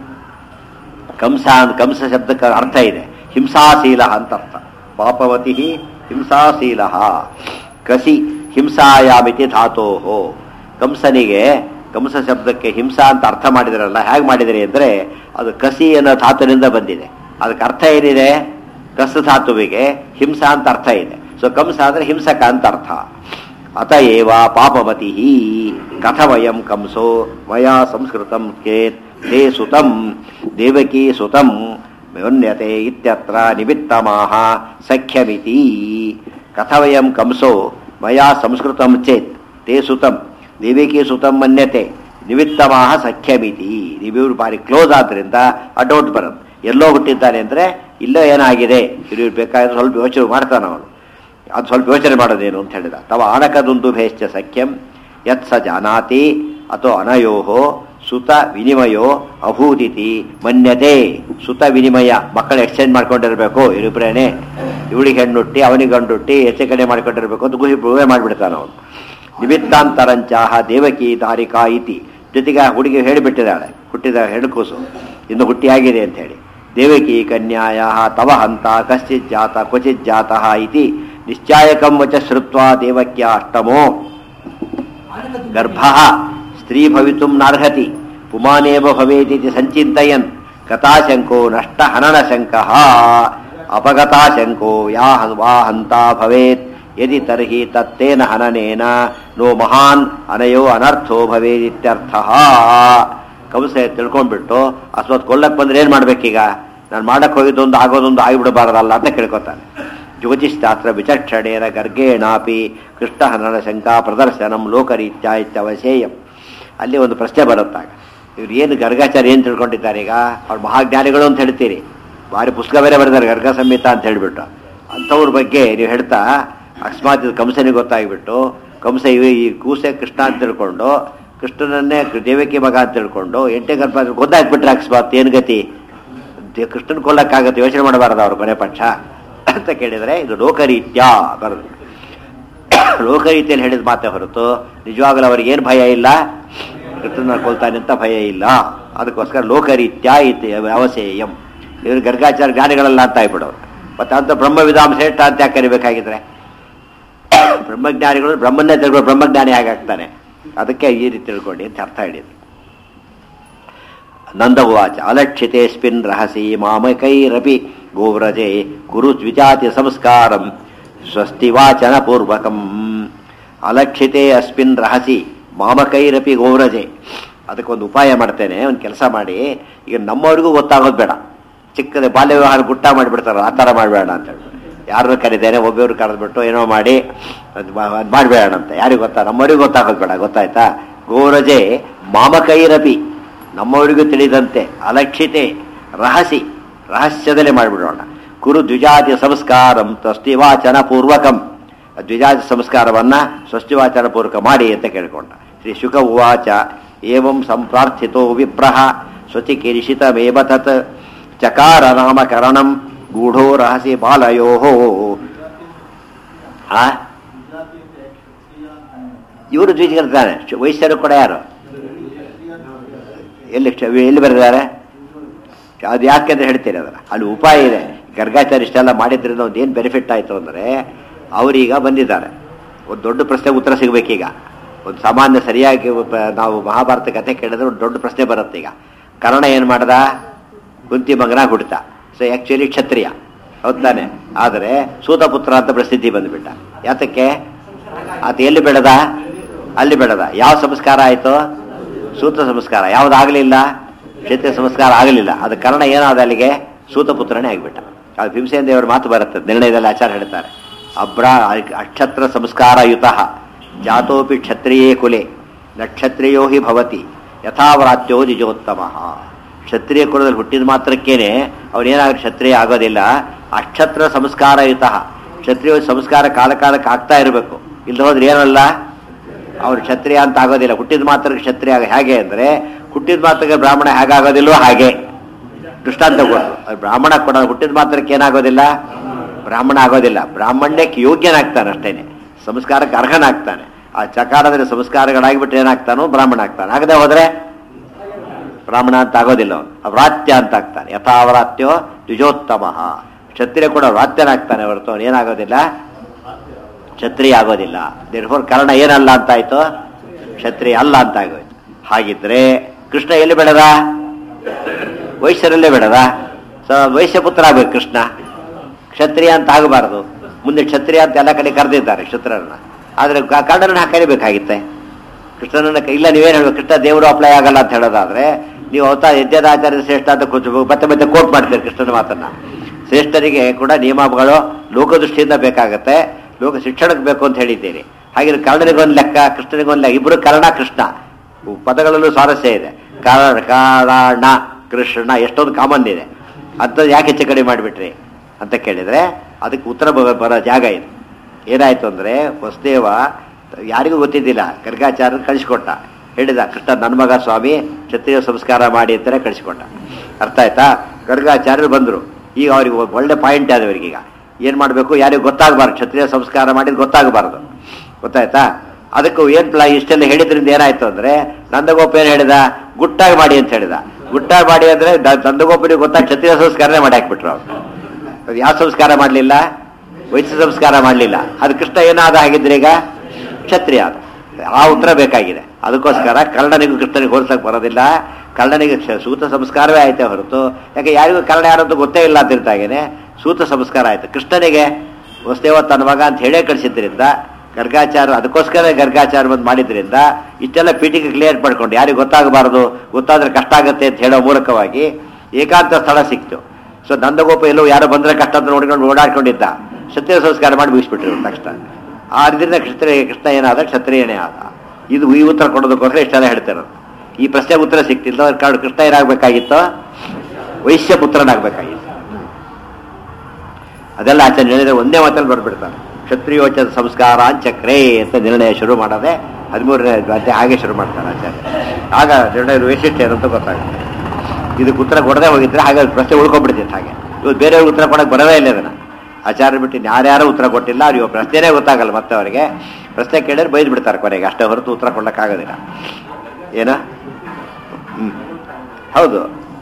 ಕಂಸ ಶಬ್ದಕ್ಕೆ ಅರ್ಥ ಇದೆ, ಹಿಂಸಾಶೀಲ ಅಂತ ಅರ್ಥ. ಪಾಪವತಿ ಹಿಂಸಾಶೀಲ ಕಸಿ ಹಿಂಸಾಯಾಮಿತಿ ಧಾತೋಹೋ. ಕಂಸನಿಗೆ ಕಂಸ ಶಬ್ದಕ್ಕೆ ಹಿಂಸಾ ಅಂತ ಅರ್ಥ ಮಾಡಿದ್ರಲ್ಲ, ಹೇಗೆ ಮಾಡಿದ್ರಿ ಅಂದರೆ ಅದು ಕಸಿ ಅನ್ನೋ ಧಾತುವಿನಿಂದ ಬಂದಿದೆ. ಅದಕ್ಕೆ ಅರ್ಥ ಏನಿದೆ, ಕಸ ಧಾತುವಿಗೆ ಹಿಂಸಾ ಅಂತ ಅರ್ಥ ಇದೆ. ಸೊ ಕಂಸ ಅಂದರೆ ಹಿಂಸಕ ಅಂತ ಅರ್ಥ. ಅತಏವ ಪಾಪವತಿ ಕಥವಯಂ ಕಂಸೋ ಮಯಾ ಸಂಸ್ಕೃತಂ ಚೇತ್ ತೇ ಸುತಂ ದೇವಕೀ ಸುತಂ ಮನ್ಯತೆ ಇತ್ಯತ್ರ ನಿಮಿತ್ತಮಾಹ ಸಖ್ಯಮಿತಿ. ಕಥವಯಂ ಕಂಸೋ ಮಯಾ ಸಂಸ್ಕೃತಂ ಚೇತ್ ತೇ ಸುತಂ ದೇವಕೀ ಸುತಂ ಮನ್ಯತೆ ನಿಮಿತ್ತಮಾಹ ಸಖ್ಯಮಿತಿ. ನೀವಿವರು ಭಾರಿ ಕ್ಲೋಸ್ ಆದ್ದರಿಂದ ಆ ಡೌಟ್ ಬರೋದು, ಎಲ್ಲೋ ಹುಟ್ಟಿದ್ದಾನೆ ಅಂದರೆ ಇಲ್ಲೋ ಏನಾಗಿದೆ, ಇವ್ರು ಬೇಕಾದ್ರೆ ಸ್ವಲ್ಪ ಯೋಚನೆ ಮಾಡ್ತಾನೆ ಅವನು. ಅದು ಸ್ವಲ್ಪ ಯೋಚನೆ ಮಾಡೋದೇನು ಅಂತ ಹೇಳಿದ. ತವ ಆಣಕದುಂದು ಭೇಶ್ಚ ಸಖ್ಯಂ ಯತ್ ಸ ಜಾನಾತಿ ಅಥೋ ಅನಯೋಹೋ ಸುತ ವಿನಿಮಯೋ ಅಭೂದಿತಿ ಮನ್ಯತೆ. ಸುತ ವಿನಿಮಯ, ಮಕ್ಕಳು ಎಕ್ಸ್ಚೇಂಜ್ ಮಾಡ್ಕೊಂಡಿರಬೇಕು ಇವರಿಬ್ಬರೇನೆ, ಇವಳಿಗೆ ಹೆಣ್ಣುಟ್ಟಿ ಅವನಿಗೆ ಗಂಡುಟ್ಟಿ ಹೆಚ್ಚು ಕಡೆ ಮಾಡ್ಕೊಂಡಿರ್ಬೇಕು ಅಂತ ಗುಹೆ ಮಾಡಿಬಿಡ್ತಾನೆ ಅವನು. ನಿಮಿತ್ತಾಂತರಂಚಾಹ ದೇವಕಿ ದಾರಿಕಾ ಇತಿ. ಜೊತೆಗೆ ಹುಡುಗಿ ಹೇಳಿಬಿಟ್ಟಿದ್ದಾಳೆ, ಹುಟ್ಟಿದ ಹೆಣ್ಣುಕೂಸು ಇನ್ನು ಹುಟ್ಟಿಯಾಗಿದೆ ಅಂತ ಹೇಳಿ. ದೇವಕಿ ಕನ್ಯಾಯ ತವ ಹಂತ ಕಶ್ಚಿತ್ ಜಾತ ಕ್ವಚಿತ್ ಜಾತಃ ಇತಿ ನಿಶ್ಚಾಯಕಂ ವಚ ಶ್ರುತ್ವಾ ದೇವಕ್ಯ ಅಷ್ಟಮೋ ಗರ್ಭಃ ಸ್ತ್ರೀ ಭವಿತುಂ ನಾರ್ಹತಿ ಪುಮಾನೇವ ಭವೇದಿತಿ ಸಂಚಿಂತಯನ್ ಗತಾಶಂಕೋ ನಷ್ಟ ಹನನಶಂಕಃ ಅಪಗತಾಶಂಕೋ ಯಾ ವಾ ಹಂತ ಭವೇತ್ ಯದಿ ತರ್ಹಿ ತತ್ತೇನ ಹನನೇನ ನೋ ಮಹಾನ್ ಅನಯೋ ಅನರ್ಥೋ ಭವೇದಿತ್ಯರ್ಥಃ. ಕಂಸ ತಿಳ್ಕೊಂಡ್ಬಿಟ್ಟು ಅಸ್ವತ್ ಕೊಲ್ಲಕ್ಕೆ ಬಂದ್ರೆ ಏನು ಮಾಡ್ಬೇಕೀಗ, ನಾನು ಮಾಡಕ್ಕೆ ಹೋಗಿದ್ದೊಂದು ಆಗೋದೊಂದು ಆಗಿಬಿಡಬಾರದಲ್ಲ ಅಂತ ಕೇಳ್ಕೊತಾನೆ. ಜ್ಯೋತಿಷ್ಶಾಸ್ತ್ರ ವಿಚಕ್ಷಣೇನ ಗರ್ಗೇಣಾಪಿ ಕೃಷ್ಣಹನನ ಶಂಕಾ ಪ್ರದರ್ಶನಂ ಲೋಕರೀತ್ಯ ಇತ್ಯವಶೇಯಂ. ಅಲ್ಲಿ ಒಂದು ಪ್ರಶ್ನೆ ಬರುತ್ತಾಗ, ಇವ್ರು ಏನು ಗರ್ಗಾಚಾರ್ಯ ಏನು ತಿಳ್ಕೊಂಡಿದ್ದಾರೆ? ಈಗ ಅವ್ರು ಮಹಾಜ್ಞಾನಿಗಳು ಅಂತ ಹೇಳ್ತೀರಿ, ಭಾರಿ ಪುಸ್ತಕ ಬೇರೆ ಬರೆದಾರೆ ಗರ್ಗ ಸಂಹಿತ ಅಂತ ಹೇಳಿಬಿಟ್ಟು. ಅಂಥವ್ರ ಬಗ್ಗೆ ನೀವು ಹೇಳ್ತಾ ಅಕಸ್ಮಾತ್ ಇದು ಕಂಸನಿಗೆ ಗೊತ್ತಾಗಿಬಿಟ್ಟು, ಕಂಸ ಈ ಕೂಸೆ ಕೃಷ್ಣ ಅಂತ ತಿಳ್ಕೊಂಡು ಕೃಷ್ಣನನ್ನೇ ದೇವಕಿ ಮಗ ಅಂತ ತಿಳ್ಕೊಂಡು ಎಂಟೇ ಗರ್ಭ ಗೊತ್ತಾಗ್ಬಿಟ್ರೆ ಅಕಸ್ಮಾತ್ ಏನು ಗತಿ? ಕೃಷ್ಣನ್ ಕೊಲ್ಲಕ್ಕಾಗತ್ತೆ, ಯೋಚನೆ ಮಾಡಬಾರ್ದು ಅವ್ರ ಕೊನೆ ಪಕ್ಷ ಅಂತ ಕೇಳಿದರೆ ಇದು ಲೋಕರೀತ್ಯ ಬರೋದು. ಲೋಕರೀತಿಯಲ್ಲಿ ಹೇಳಿದ ಮಾತೇ ಹೊರತು ನಿಜವಾಗಲೂ ಅವ್ರಿಗೆ ಏನು ಭಯ ಇಲ್ಲ, ಕೃಷ್ಣನ ಕೊಲ್ತಾನೆ ಅಂತ ಭಯ ಇಲ್ಲ. ಅದಕ್ಕೋಸ್ಕರ ಲೋಕರೀತ್ಯ ಇತಿ ಅವಸೇಯಂ. ಇವರು ಗರ್ಗಾಚಾರ ಜ್ಞಾನಿಗಳಲ್ಲ ಅಂತ ಆಗ್ಬಿಡೋರು. ಮತ್ತೆ ಅಂತ ಬ್ರಹ್ಮವಿಧಾಂ ಶ್ರೇಷ್ಠ ಅಂತ ಯಾಕೆ ಕರಿಬೇಕಾಗಿದ್ರೆ? ಬ್ರಹ್ಮಜ್ಞಾನಿಗಳು ಬ್ರಹ್ಮನ್ನೇ ತಿಳ್ಕೊಂಡು ಬ್ರಹ್ಮಜ್ಞಾನಿ ಹಾಗಾಗ್ತಾನೆ. ಅದಕ್ಕೆ ಈ ರೀತಿ ತಿಳ್ಕೊಂಡು ಅಂತ ಅರ್ಥ ಹೇಳಿದ್ರು. ನಂದವಾಚ ಅಲಕ್ಷಿತೇಸ್ಮಿನ್ ರಹಸಿ ಮಾಮಕೈರಪಿ ಗೋವ್ರಜೆ ಕುರು ದ್ವಿಜಾತಿ ಸಂಸ್ಕಾರಂ ಸ್ವಸ್ತಿ ವಾಚನ ಪೂರ್ವಕಂ. ಅಲಕ್ಷಿತೇ ಅಸ್ಮಿನ್ ರಹಸಿ ಮಾಮಕೈರಪಿ ಗೋವ್ರಜೆ. ಅದಕ್ಕೊಂದು ಉಪಾಯ ಮಾಡ್ತೇನೆ, ಒಂದು ಕೆಲಸ ಮಾಡಿ. ಈಗ ನಮ್ಮವ್ರಿಗೂ ಗೊತ್ತಾಗೋದು ಬೇಡ, ಚಿಕ್ಕದೇ ಬಾಲ್ಯ ವ್ಯವಹಾರ ಗುಟ್ಟ ಮಾಡಿಬಿಡ್ತಾರ, ಆ ಥರ ಮಾಡಬೇಡ ಅಂತ ಹೇಳಿ. ಯಾರನ್ನು ಕರೀತೇನೆ ಒಬ್ಬರು ಕರೆದ್ಬಿಟ್ಟು ಏನೋ ಮಾಡಿ ಅದು ಮಾಡಬೇಡ ಅಂತ ಯಾರಿಗೂ ಗೊತ್ತಾ? ನಮ್ಮವ್ರಿಗೂ ಗೊತ್ತಾಗೋದು ಬೇಡ, ಗೊತ್ತಾಯ್ತಾ? ಗೋವ್ರಜೆ ಮಾಮಕೈರಪಿ, ನಮ್ಮವರಿಗೂ ತಿಳಿದಂತೆ. ಅಲಕ್ಷಿತೆ ರಹಸಿ, ರಹಸ್ಯದಲ್ಲೇ ಮಾಡಿಬಿಡೋಣ. ಕುರು ದ್ವಿಜಾತಿ ಸಂಸ್ಕಾರಂ ಸ್ವಸ್ತಿವಾಚನ ಪೂರ್ವಕಂ. ದ್ವಿಜಾತಿ ಸಂಸ್ಕಾರವನ್ನ ಸ್ವಸ್ತಿವಾಚನ ಪೂರ್ವಕ ಮಾಡಿ ಅಂತ ಕೇಳಿಕೊಂಡ. ಶ್ರೀ ಶುಕ ಉವಾಚ ಏವಂ ಸಂಪ್ರಾರ್ಥಿತೋ ವಿಪ್ರಹ ಸ್ವತಿ ಕಿರಿಶಿತಮೇವ ತತ್ ಚಕಾರ ನಾಮಕರಣಂ ಗೂಢೋ ರಹಸಿ ಬಾಲಯೋ. ಇವರು ದ್ವಿಜಗಿರ್ತಾನೆ, ವೈಶ್ಯರು ಕೂಡ ಯಾರು ಎಲ್ಲಿ ಬರೆದಿದ್ದಾರೆ? ಅದು ಯಾಕೆಂದ್ರೆ ಹೇಳ್ತೀರಿ ಅದರ ಅಲ್ಲಿ ಉಪಾಯ ಇದೆ. ಗರ್ಗಾಚಾರ್ಯ ಇಷ್ಟೆಲ್ಲ ಮಾಡಿದ್ರಿಂದ ಒಂದು ಏನು ಬೆನಿಫಿಟ್ ಆಯಿತು ಅಂದರೆ, ಅವರೀಗ ಬಂದಿದ್ದಾರೆ, ಒಂದು ದೊಡ್ಡ ಪ್ರಶ್ನೆಗೆ ಉತ್ತರ ಸಿಗಬೇಕೀಗ. ಒಂದು ಸಾಮಾನ್ಯ ಸರಿಯಾಗಿ ನಾವು ಮಹಾಭಾರತ ಕಥೆ ಕೇಳಿದ್ರೆ ಒಂದು ದೊಡ್ಡ ಪ್ರಶ್ನೆ ಬರುತ್ತೆ. ಈಗ ಕರ್ಣ ಏನು ಮಾಡ್ದ? ಕುಂತಿ ಮಗನ ಹುಡ್ತ. ಸೊ ಆ್ಯಕ್ಚುಲಿ ಕ್ಷತ್ರಿಯ ಹೌದು ತಾನೆ. ಆದರೆ ಸೂತಪುತ್ರ ಅಂತ ಪ್ರಸಿದ್ಧಿ ಬಂದುಬಿಟ್ಟ. ಯಾತಕ್ಕೆ? ಅದು ಎಲ್ಲಿ ಬೆಳೆದ? ಅಲ್ಲಿ ಬೆಳೆದ. ಯಾವ ಸಂಸ್ಕಾರ ಆಯಿತು? ಸೂತ ಸಂಸ್ಕಾರ. ಯಾವುದಾಗಲಿಲ್ಲ? ಕ್ಷತ್ರಿಯ ಸಂಸ್ಕಾರ ಆಗಲಿಲ್ಲ. ಅದು ಕರ್ಣ ಏನಾದ ಅಲ್ಲಿಗೆ? ಸೂತಪುತ್ರನೇ ಆಗಿಬಿಟ್ಟ. ಅದು ಭೀಮಸೇನ ದೇವರ ಮಾತು ಬರುತ್ತೆ ನಿರ್ಣಯದಲ್ಲಿ, ಆಚಾರ್ಯ ಹೇಳ್ತಾರೆ, ಅಕ್ಷತ್ರ ಸಂಸ್ಕಾರಯುತ ಜಾತೋಪಿ ಕ್ಷತ್ರಿಯೇ ಕುಲೆ ನಕ್ಷತ್ರಿಯೋ ಹಿ ಭವತಿ ಯಥಾವ್ರಾತ್ಯೋ ನಿಜೋತ್ತಮ. ಕ್ಷತ್ರಿಯ ಕುಲದಲ್ಲಿ ಹುಟ್ಟಿದ ಮಾತ್ರಕ್ಕೇನೆ ಅವನೇನಾಗ ಕ್ಷತ್ರಿಯ ಆಗೋದಿಲ್ಲ. ಅಕ್ಷತ್ರ ಸಂಸ್ಕಾರಯುತ, ಕ್ಷತ್ರಿಯ ಸಂಸ್ಕಾರ ಕಾಲಕ್ಕೆ ಆಗ್ತಾ ಇರಬೇಕು. ಇಲ್ಲಿ ಹೋದ್ರೆ ಏನಲ್ಲ ಅವ್ರು ಕ್ಷತ್ರಿಯ ಅಂತ ಆಗೋದಿಲ್ಲ. ಹುಟ್ಟಿದ ಮಾತ್ರಕ್ಕೆ ಕ್ಷತ್ರಿಯ ಹೇಗೆ ಅಂದರೆ, ಹುಟ್ಟಿದ ಮಾತ್ರಕ್ಕೆ ಬ್ರಾಹ್ಮಣ ಹೇಗಾಗೋದಿಲ್ವೋ ಹಾಗೆ ದೃಷ್ಟಾಂತ ಕೊಟ್ಟು. ಬ್ರಾಹ್ಮಣ ಕೂಡ ಹುಟ್ಟಿದ ಮಾತ್ರಕ್ಕೆ ಏನಾಗೋದಿಲ್ಲ? ಬ್ರಾಹ್ಮಣ ಆಗೋದಿಲ್ಲ. ಬ್ರಾಹ್ಮಣ್ಯಕ್ಕೆ ಯೋಗ್ಯನಾಗ್ತಾನೆ ಅಷ್ಟೇನೆ, ಸಂಸ್ಕಾರಕ್ಕೆ ಅರ್ಹನಾಗ್ತಾನೆ. ಆ ಚಕಾರದಲ್ಲಿ ಸಂಸ್ಕಾರಗಳಾಗಿಬಿಟ್ಟು ಏನಾಗ್ತಾನೋ ಬ್ರಾಹ್ಮಣ ಆಗ್ತಾನೆ. ಆಗದೆ ಹೋದರೆ ಬ್ರಾಹ್ಮಣ ಅಂತ ಆಗೋದಿಲ್ಲ, ಅವನು ಅವ್ರಾತ್ಯ ಅಂತ ಆಗ್ತಾನೆ. ಯಥಾವ್ರಾತ್ಯೋ ದ್ವಿಜೋತ್ತಮ. ಕ್ಷತ್ರಿಯ ಕೂಡ ವ್ರಾತ್ಯನಾಗ್ತಾನೆ ಹೊರತು ಅವನು ಏನಾಗೋದಿಲ್ಲ, ಕ್ಷತ್ರಿಯ ಆಗೋದಿಲ್ಲ. ದೇರ್ಫೋರ್ ಕರ್ಣ ಏನಲ್ಲ ಅಂತಾಯ್ತು? ಕ್ಷತ್ರಿಯ ಅಲ್ಲ ಅಂತ ಆಗೋಯ್ತು. ಹಾಗಿದ್ರೆ ಕೃಷ್ಣ ಎಲ್ಲಿ ಬೆಳೆದ? ವೈಶ್ಯರಲ್ಲೇ ಬೆಳೆದ. ವೈಶ್ಯಪುತ್ರ ಆಗ್ಬೇಕು ಕೃಷ್ಣ, ಕ್ಷತ್ರಿಯ ಅಂತ ಆಗಬಾರದು. ಮುಂದೆ ಕ್ಷತ್ರಿಯ ಅಂತ ಎಲ್ಲ ಕಡೆ ಕರೆದಿದ್ದಾರೆ ಕ್ಷತ್ರರನ್ನ. ಆದರೆ ಕರ್ಣನ ಕರಿಬೇಕಾಗಿತ್ತೆ ಕೃಷ್ಣನನ್ನ. ಇಲ್ಲ, ನೀವೇನು ಹೇಳ್ಬೇಕು? ಕೃಷ್ಣ ದೇವರು ಅಪ್ಲೈ ಆಗಲ್ಲ ಅಂತ ಹೇಳೋದಾದ್ರೆ ನೀವು ಅವತಾ ಯಜ್ಞದ ಆಚಾರ್ಯ ಶ್ರೇಷ್ಠ ಅಂತ ಮತ್ತೆ ಕೋಟ್ ಮಾಡ್ತೀರಿ ಕೃಷ್ಣನ ಮಾತನ್ನ. ಶ್ರೇಷ್ಠರಿಗೆ ಕೂಡ ನಿಯಮಗಳು ಲೋಕದೃಷ್ಟಿಯಿಂದ ಬೇಕಾಗತ್ತೆ, ಲೋಕ ಶಿಕ್ಷಣಕ್ಕೆ ಬೇಕು ಅಂತ ಹೇಳಿದ್ದೀರಿ. ಹಾಗೆ ಕರ್ಣನಿಗೊಂದು ಲೆಕ್ಕ, ಕೃಷ್ಣನಿಗೊಂದು ಲೆಕ್ಕ. ಇಬ್ಬರು ಕರ್ಣ ಕೃಷ್ಣ ಪದಗಳಲ್ಲೂ ಸ್ವಾರಸ್ಯ ಇದೆ. ಕಾರಣ ಕೃಷ್ಣ ಎಷ್ಟೊಂದು ಕಾಮನ್ ಇದೆ. ಅಂಥದ್ದು ಯಾಕೆ ಹೆಚ್ಚು ಕಡಿಮೆ ಮಾಡಿಬಿಟ್ರಿ ಅಂತ ಕೇಳಿದರೆ ಅದಕ್ಕೆ ಉತ್ತರ ಬರೋ ಜಾಗ ಇದು. ಏನಾಯಿತು ಅಂದರೆ, ವಸುದೇವ ಯಾರಿಗೂ ಗೊತ್ತಿದ್ದಿಲ್ಲ, ಗರ್ಗಾಚಾರ್ಯ ಕಳಿಸ್ಕೊಟ್ಟ. ಹೇಳಿದ, ಕೃಷ್ಣ ನನ್ನ ಮಗ ಸ್ವಾಮಿ, ಕ್ಷತ್ರಿಯ ಸಂಸ್ಕಾರ ಮಾಡಿ ಅಂತಾನೆ ಕಳಿಸ್ಕೊಟ್ಟ. ಅರ್ಥ ಆಯ್ತಾ? ಗರ್ಗಾಚಾರ್ಯರು ಬಂದರು. ಈಗ ಅವ್ರಿಗೆ ಒಳ್ಳೆ ಪಾಯಿಂಟ್ ಆದವರಿಗೀಗ ಏನು ಮಾಡಬೇಕು? ಯಾರಿಗೂ ಗೊತ್ತಾಗಬಾರ್ದು, ಕ್ಷತ್ರಿಯ ಸಂಸ್ಕಾರ ಮಾಡಿದ್ದು ಗೊತ್ತಾಗಬಾರ್ದು. ಗೊತ್ತಾಯ್ತಾ? ಅದಕ್ಕೂ ಏನು ಇಷ್ಟೆಲ್ಲ ಹೇಳಿದ್ರಿಂದ ಏನಾಯ್ತು ಅಂದರೆ, ನಂದಗೋಪ ಏನು ಹೇಳಿದ? ಗುಟ್ಟಾಗಿ ಮಾಡಿ ಅಂತ ಹೇಳಿದ. ಗುಟ್ಟಾಗಿ ಮಾಡಿ ಅಂದರೆ ನಂದಗೋಪನಿಗೆ ಗೊತ್ತಾಗಿ ಕ್ಷತ್ರಿಯ ಸಂಸ್ಕಾರನೇ ಮಾಡಿ ಹಾಕ್ಬಿಟ್ರು ಅವರು. ಅದು ಯಾವ ಸಂಸ್ಕಾರ ಮಾಡಲಿಲ್ಲ? ವೈಶ್ಯ ಸಂಸ್ಕಾರ ಮಾಡಲಿಲ್ಲ. ಅದು ಕೃಷ್ಣ ಏನಾದ ಹಾಗಿದ್ರೆ ಈಗ ಕ್ಷತ್ರಿಯ ಆದ. ಆ ಉತ್ತರ ಬೇಕಾಗಿದೆ. ಅದಕ್ಕೋಸ್ಕರ ಕರ್ಣನಿಗೂ ಕೃಷ್ಣನಿಗೆ ಹೋಲಿಸಕ್ಕೆ ಬರೋದಿಲ್ಲ. ಕರ್ಣನಿಗೆ ಸೂತ ಸಂಸ್ಕಾರವೇ ಆಯ್ತೆ ಹೊರತು, ಯಾಕೆ ಯಾರಿಗೂ ಕರ್ಣ ಯಾರಂತೂ ಗೊತ್ತೇ ಇಲ್ಲ ಅಂತಿರ್ತಾಗೇನೆ ಸೂತ ಸಂಸ್ಕಾರ ಆಯ್ತು. ಕೃಷ್ಣನಿಗೆ ವಸುದೇವ ತನ್ನ ಮಗ ಅಂತ ಹೇಳೇ ಕಳಿಸಿದ್ರಿಂದ ಗರ್ಗಾಚಾರ, ಅದಕ್ಕೋಸ್ಕರ ಗರ್ಗಾಚಾರ ಬಂದು ಮಾಡಿದ್ರಿಂದ ಇಷ್ಟೆಲ್ಲ ಪೀಠಿಗೆ ಕ್ಲಿಯರ್ ಮಾಡ್ಕೊಂಡು ಯಾರಿಗೂ ಗೊತ್ತಾಗಬಾರದು, ಗೊತ್ತಾದ್ರೆ ಕಷ್ಟ ಆಗುತ್ತೆ ಅಂತ ಹೇಳೋ ಮೂಲಕವಾಗಿ ಏಕಾಂತ ಸ್ಥಳ ಸಿಕ್ತು. ಸೊ ನಂದಗೋಪ ಎಲ್ಲೋ ಯಾರೋ ಬಂದರೆ ಕಷ್ಟ ಅಂತ ನೋಡ್ಕೊಂಡು ಓಡಾಡ್ಕೊಂಡಿದ್ದ. ಕ್ಷತ್ರಿಯ ಸಂಸ್ಕಾರ ಮಾಡಿ ಮುಗಿಸ್ಬಿಟ್ರು ತಕ್ಷಣ. ಆದ್ರಿಂದ ಕೃಷ್ಣ ಏನಾದ ಕ್ಷತ್ರಿಯನೇ ಆದ. ಇದು ಈ ಉತ್ತರ ಕೊಡೋದಕ್ಕೋಸ್ಕರ ಇಷ್ಟೆಲ್ಲ ಹೇಳ್ತಿರೋದು. ಈ ಪ್ರಶ್ನೆಗೆ ಉತ್ತರ ಸಿಕ್ತಿಲ್ಲ ಕಾರಣ ಕೃಷ್ಣ ಏನಾಗಬೇಕಾಗಿತ್ತು, ವೈಶ್ಯ ಪುತ್ರನಾಗಬೇಕಾಗಿತ್ತು. ಅದೆಲ್ಲ ಆಚಾರ್ಯ ಹೇಳಿದ್ರೆ ಒಂದೇ ಮಾತಲ್ಲಿ ಬರ್ಬಿಡ್ತಾನೆ. ಕ್ಷತ್ರಿಯೋಚದ ಸಂಸ್ಕಾರ ಚಕ್ರೇ ಅಂತ ನಿರ್ಣಯ ಶುರು ಮಾಡೋದೆ 13ನೇ ಅಧ್ಯಾಯ ಹಾಗೆ ಶುರು ಮಾಡ್ತಾರೆ ಆಚಾರ್ಯ. ಆಗ ನಿರ್ಣಯ ವೈಶಿಷ್ಟ್ಯ ಏನಂತ ಗೊತ್ತಾಗುತ್ತೆ. ಇದಕ್ಕೆ ಉತ್ತರ ಕೊಡದೆ ಹೋಗಿದ್ರೆ ಹಾಗೆ ಪ್ರಶ್ನೆ ಉಳ್ಕೊಂಡ್ಬಿಡ್ತಿತ್ತು. ಹಾಗೆ ಇವತ್ತು ಬೇರೆಯವ್ರಿಗೆ ಉತ್ತರ ಕೊಡಕ್ಕೆ ಬರೋದೇ ಇಲ್ಲ. ಇದನ್ನು ಆಚಾರ್ಯ ಬಿಟ್ಟು ಯಾರ್ಯಾರು ಉತ್ತರ ಕೊಟ್ಟಿಲ್ಲ. ಅವ್ರಿಗೆ ಪ್ರಶ್ನೆನೇ ಗೊತ್ತಾಗಲ್ಲ. ಮತ್ತೆ ಅವರಿಗೆ ಪ್ರಶ್ನೆ ಕೇಳಿದ್ರೆ ಬೈದು ಬಿಡ್ತಾರೆ ಕೊನೆಗೆ. ಅಷ್ಟೇ ಹೊರತು ಉತ್ತರ ಕೊಡೋಕ್ಕಾಗೋದಿಲ್ಲ. ಏನ ಹೌದು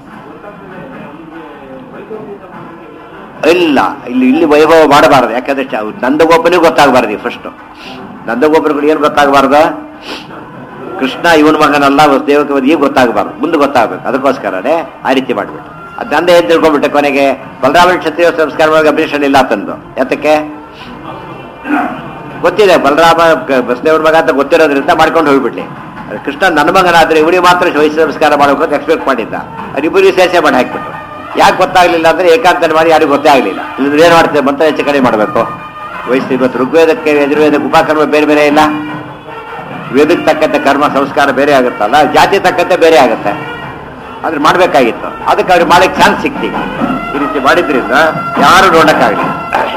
ಇಲ್ಲ, ಇಲ್ಲಿ ವೈಭವ ಮಾಡಬಾರದು. ಯಾಕಂದ್ರೆ ನಂದಗೋಪನಿಗೂ ಗೊತ್ತಾಗಬಾರ್ದು. ಫಸ್ಟ್ ನಂದಗೋಪನಿಗೂ ಏನು ಗೊತ್ತಾಗಬಾರ್ದು, ಕೃಷ್ಣ ಇವನ ಮಗನಲ್ಲ ದೇವಕ್ಕೆ ಈಗ ಗೊತ್ತಾಗಬಾರ್ದು, ಮುಂದೆ ಗೊತ್ತಾಗಬೇಕು. ಅದಕ್ಕೋಸ್ಕರನೇ ಆ ರೀತಿ ಮಾಡಿಬಿಟ್ಟು ಅದು ನಂದೇ ಏನು ತಿಳ್ಕೊಂಡ್ಬಿಟ್ಟೆ. ಕೊನೆಗೆ ಬಲರಾಮನ ಕ್ಷತ್ರಿಯ ಸಂಸ್ಕಾರ ಒಳಗೆ ಅಬ್ಜೆಕ್ಷನ್ ಇಲ್ಲ ತಂದು. ಯಾತಕ್ಕೆ ಗೊತ್ತಿದೆ, ಬಲರಾಮ ಬಸದೇವ್ರ ಮಗ ಅಂತ ಗೊತ್ತಿರೋದ್ರಿಂದ ಮಾಡ್ಕೊಂಡು ಹೋಗ್ಬಿಡ್ಲಿ. ಕೃಷ್ಣ ನನ್ನ ಮಗನಾದ್ರೆ ಇವನಿಗೆ ಮಾತ್ರ ವಯಸ್ಸು ಸಂಸ್ಕಾರ ಮಾಡಬೇಕು ಅಂತ ಎಕ್ಸ್ಪೆಕ್ಟ್ ಮಾಡಿದ್ದ. ಅದಿಬ್ಬರಿಗೂ ಸೇರ್ಸೆ ಮಾಡಿ ಹಾಕ್ಬಿಟ್ರು. ಯಾಕೆ ಗೊತ್ತಾಗ್ಲಿಲ್ಲ ಅಂದ್ರೆ ಏಕಾಂತನ ಮಾಡಿ ಯಾರಿಗೂ ಗೊತ್ತೇ ಆಗಲಿಲ್ಲ. ಇಲ್ಲದ್ರೆ ಏನು ಮಾಡ್ತೇವೆ ಮಂತ್ರ ಹೆಚ್ಚು ಕಡೆ ಮಾಡಬೇಕು. ವಯಸ್ಸು ಇವತ್ತು ಋಗ್ವೇದಕ್ಕೆ ಯಜುರ್ವೇದಕ್ಕೆ ಉಪಕರ್ಮ ಬೇರೆ ಬೇರೆ ಇಲ್ಲ. ವೇದಕ್ಕೆ ತಕ್ಕಂತೆ ಕರ್ಮ ಸಂಸ್ಕಾರ ಬೇರೆ ಆಗುತ್ತಲ್ಲ, ಜಾತಿ ತಕ್ಕಂತೆ ಬೇರೆ ಆಗುತ್ತೆ. ಆದ್ರೆ ಮಾಡಬೇಕಾಗಿತ್ತು. ಅದಕ್ಕೆ ಅವ್ರಿಗೆ ಮಾಡಕ್ಕೆ ಚಾನ್ಸ್ ಸಿಕ್ತಿ. ಈ ರೀತಿ ಮಾಡಿದ್ರಿಂದ ಯಾರು ನೋಡಕ್ಕಾಗಲಿ.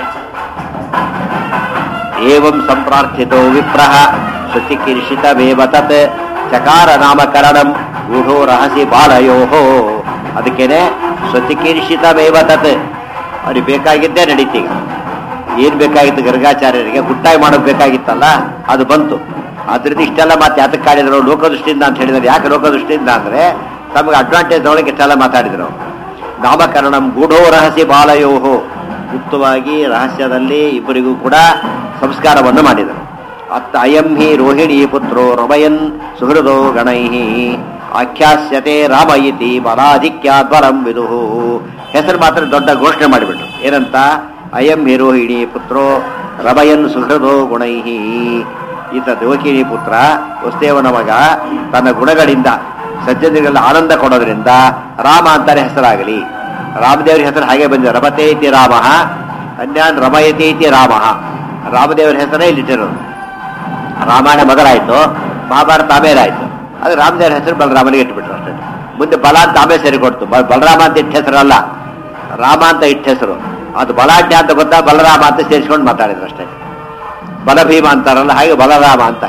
ಏವಂ ಸಂಪ್ರಾರ್ಥಿತೋ ವಿಪ್ರಹ ಶ್ರುತಿಕಿರ್ಷಿತಮೇವ ತತ್ ಚಕಾರ ನಾಮಕರಣಂ ಗೂಢೋ ರಹಸಿ ಬಾಲಯೋಹೋ. ಅದಕ್ಕೇನೆ ಶ್ರುತಿಕಿರ್ಷಿತಮೇವ ತತ್ ಅವ್ರಿಗೆ ಬೇಕಾಗಿದ್ದೇ ನಡೀತೀಗ. ಏನ್ ಬೇಕಾಗಿತ್ತು ಗರ್ಗಾಚಾರ್ಯರಿಗೆ ಗುಟ್ಟಾಗಿ ಮಾಡೋದು ಬೇಕಾಗಿತ್ತಲ್ಲ, ಅದು ಬಂತು. ಅದ್ರಿಂದ ಇಷ್ಟೆಲ್ಲ ಮಾತು ಯಾತಕ್ಕೆ ಕಾಡಿದ್ರು ಲೋಕದೃಷ್ಟಿಯಿಂದ ಅಂತ ಹೇಳಿದ್ರೆ. ಯಾಕೆ ಲೋಕದೃಷ್ಟಿಯಿಂದ ಅಂದ್ರೆ ತಮಗೆ ಅಡ್ವಾಂಟೇಜ್ ತೊಗೊಳಕ್ಕೆ ಇಷ್ಟೆಲ್ಲ ಮಾತಾಡಿದ್ರು. ನಾಮಕರಣಂ ಗೂಢೋ ರಹಸಿ ಬಾಲಯೋಹೋ, ಗುಪ್ತವಾಗಿ ರಹಸ್ಯದಲ್ಲಿ ಇಬ್ಬರಿಗೂ ಕೂಡ ಸಂಸ್ಕಾರವನ್ನು ಮಾಡಿದರು. ಅತ್ತ ಅಯಂ ಹಿ ರೋಹಿಣಿ ಪುತ್ರೋ ರಮಯನ್ ಸುಹೃದೋ ಗಣೈ ಆಖ್ಯಾಸ್ಯತೆ ರಾಮ ಇತಿ ಬಲಾಧಿಕ್ಯಾದ್ ಬಲಂ ವಿದುಹು. ಹೆಸರು ಮಾತ್ರ ದೊಡ್ಡ ಘೋಷಣೆ ಮಾಡಿಬಿಟ್ರು. ಏನಂತ, ಅಯಂ ಹಿ ರೋಹಿಣಿ ಪುತ್ರೋ ರಮಯನ್ ಸುಹೃದೋ ಗುಣೈ. ಈತ ದೇವಕಿನಿ ಪುತ್ರ ವಸುದೇವನ ಮಗ, ತನ್ನ ಗುಣಗಳಿಂದ ಸಜ್ಜನಿಗೆಲ್ಲ ಆನಂದ ಕೊಡೋದ್ರಿಂದ ರಾಮ ಅಂತಾನೆ ಹೆಸರಾಗಲಿ. ರಾಮದೇವರ ಹೆಸರು ಹಾಗೆ ಬಂದಿದೆ. ರಮತೆ ಇತಿ ರಾಮ, ಅನ್ಯಾನ್ ರಮಯತೆ ಇತಿ ರಾಮ. ರಾಮದೇವರ ಹೆಸರೇ ಇಲ್ಲಿಟ್ಟಿರೋದು. ರಾಮಾಯಣ ಮೊದಲಾಯ್ತು, ಮಹಾಭಾರತ ಆಮೇಲೆ ಆಯ್ತು. ಅದು ರಾಮದೇವರ ಹೆಸರು ಬಲರಾಮನಿಗೆ ಇಟ್ಬಿಟ್ರು ಅಷ್ಟೇ. ಮುಂದೆ ಬಲ ಅಂತ ಆಮೇಲೆ ಸರಿ ಕೊಡ್ತು. ಬಲರಾಮ ಅಂತ ಇಟ್ಟ ಹೆಸರಲ್ಲ, ರಾಮ ಅಂತ ಇಟ್ಟ ಹೆಸರು. ಅದು ಬಲಾಢ್ಯ ಅಂತ ಗೊತ್ತಾ, ಬಲರಾಮ ಅಂತ ಸೇರಿಸ್ಕೊಂಡು ಮಾತಾಡಿದ್ರು ಅಷ್ಟೇ. ಬಲಭೀಮ ಅಂತಾರಲ್ಲ, ಹಾಗೆ ಬಲರಾಮ ಅಂತ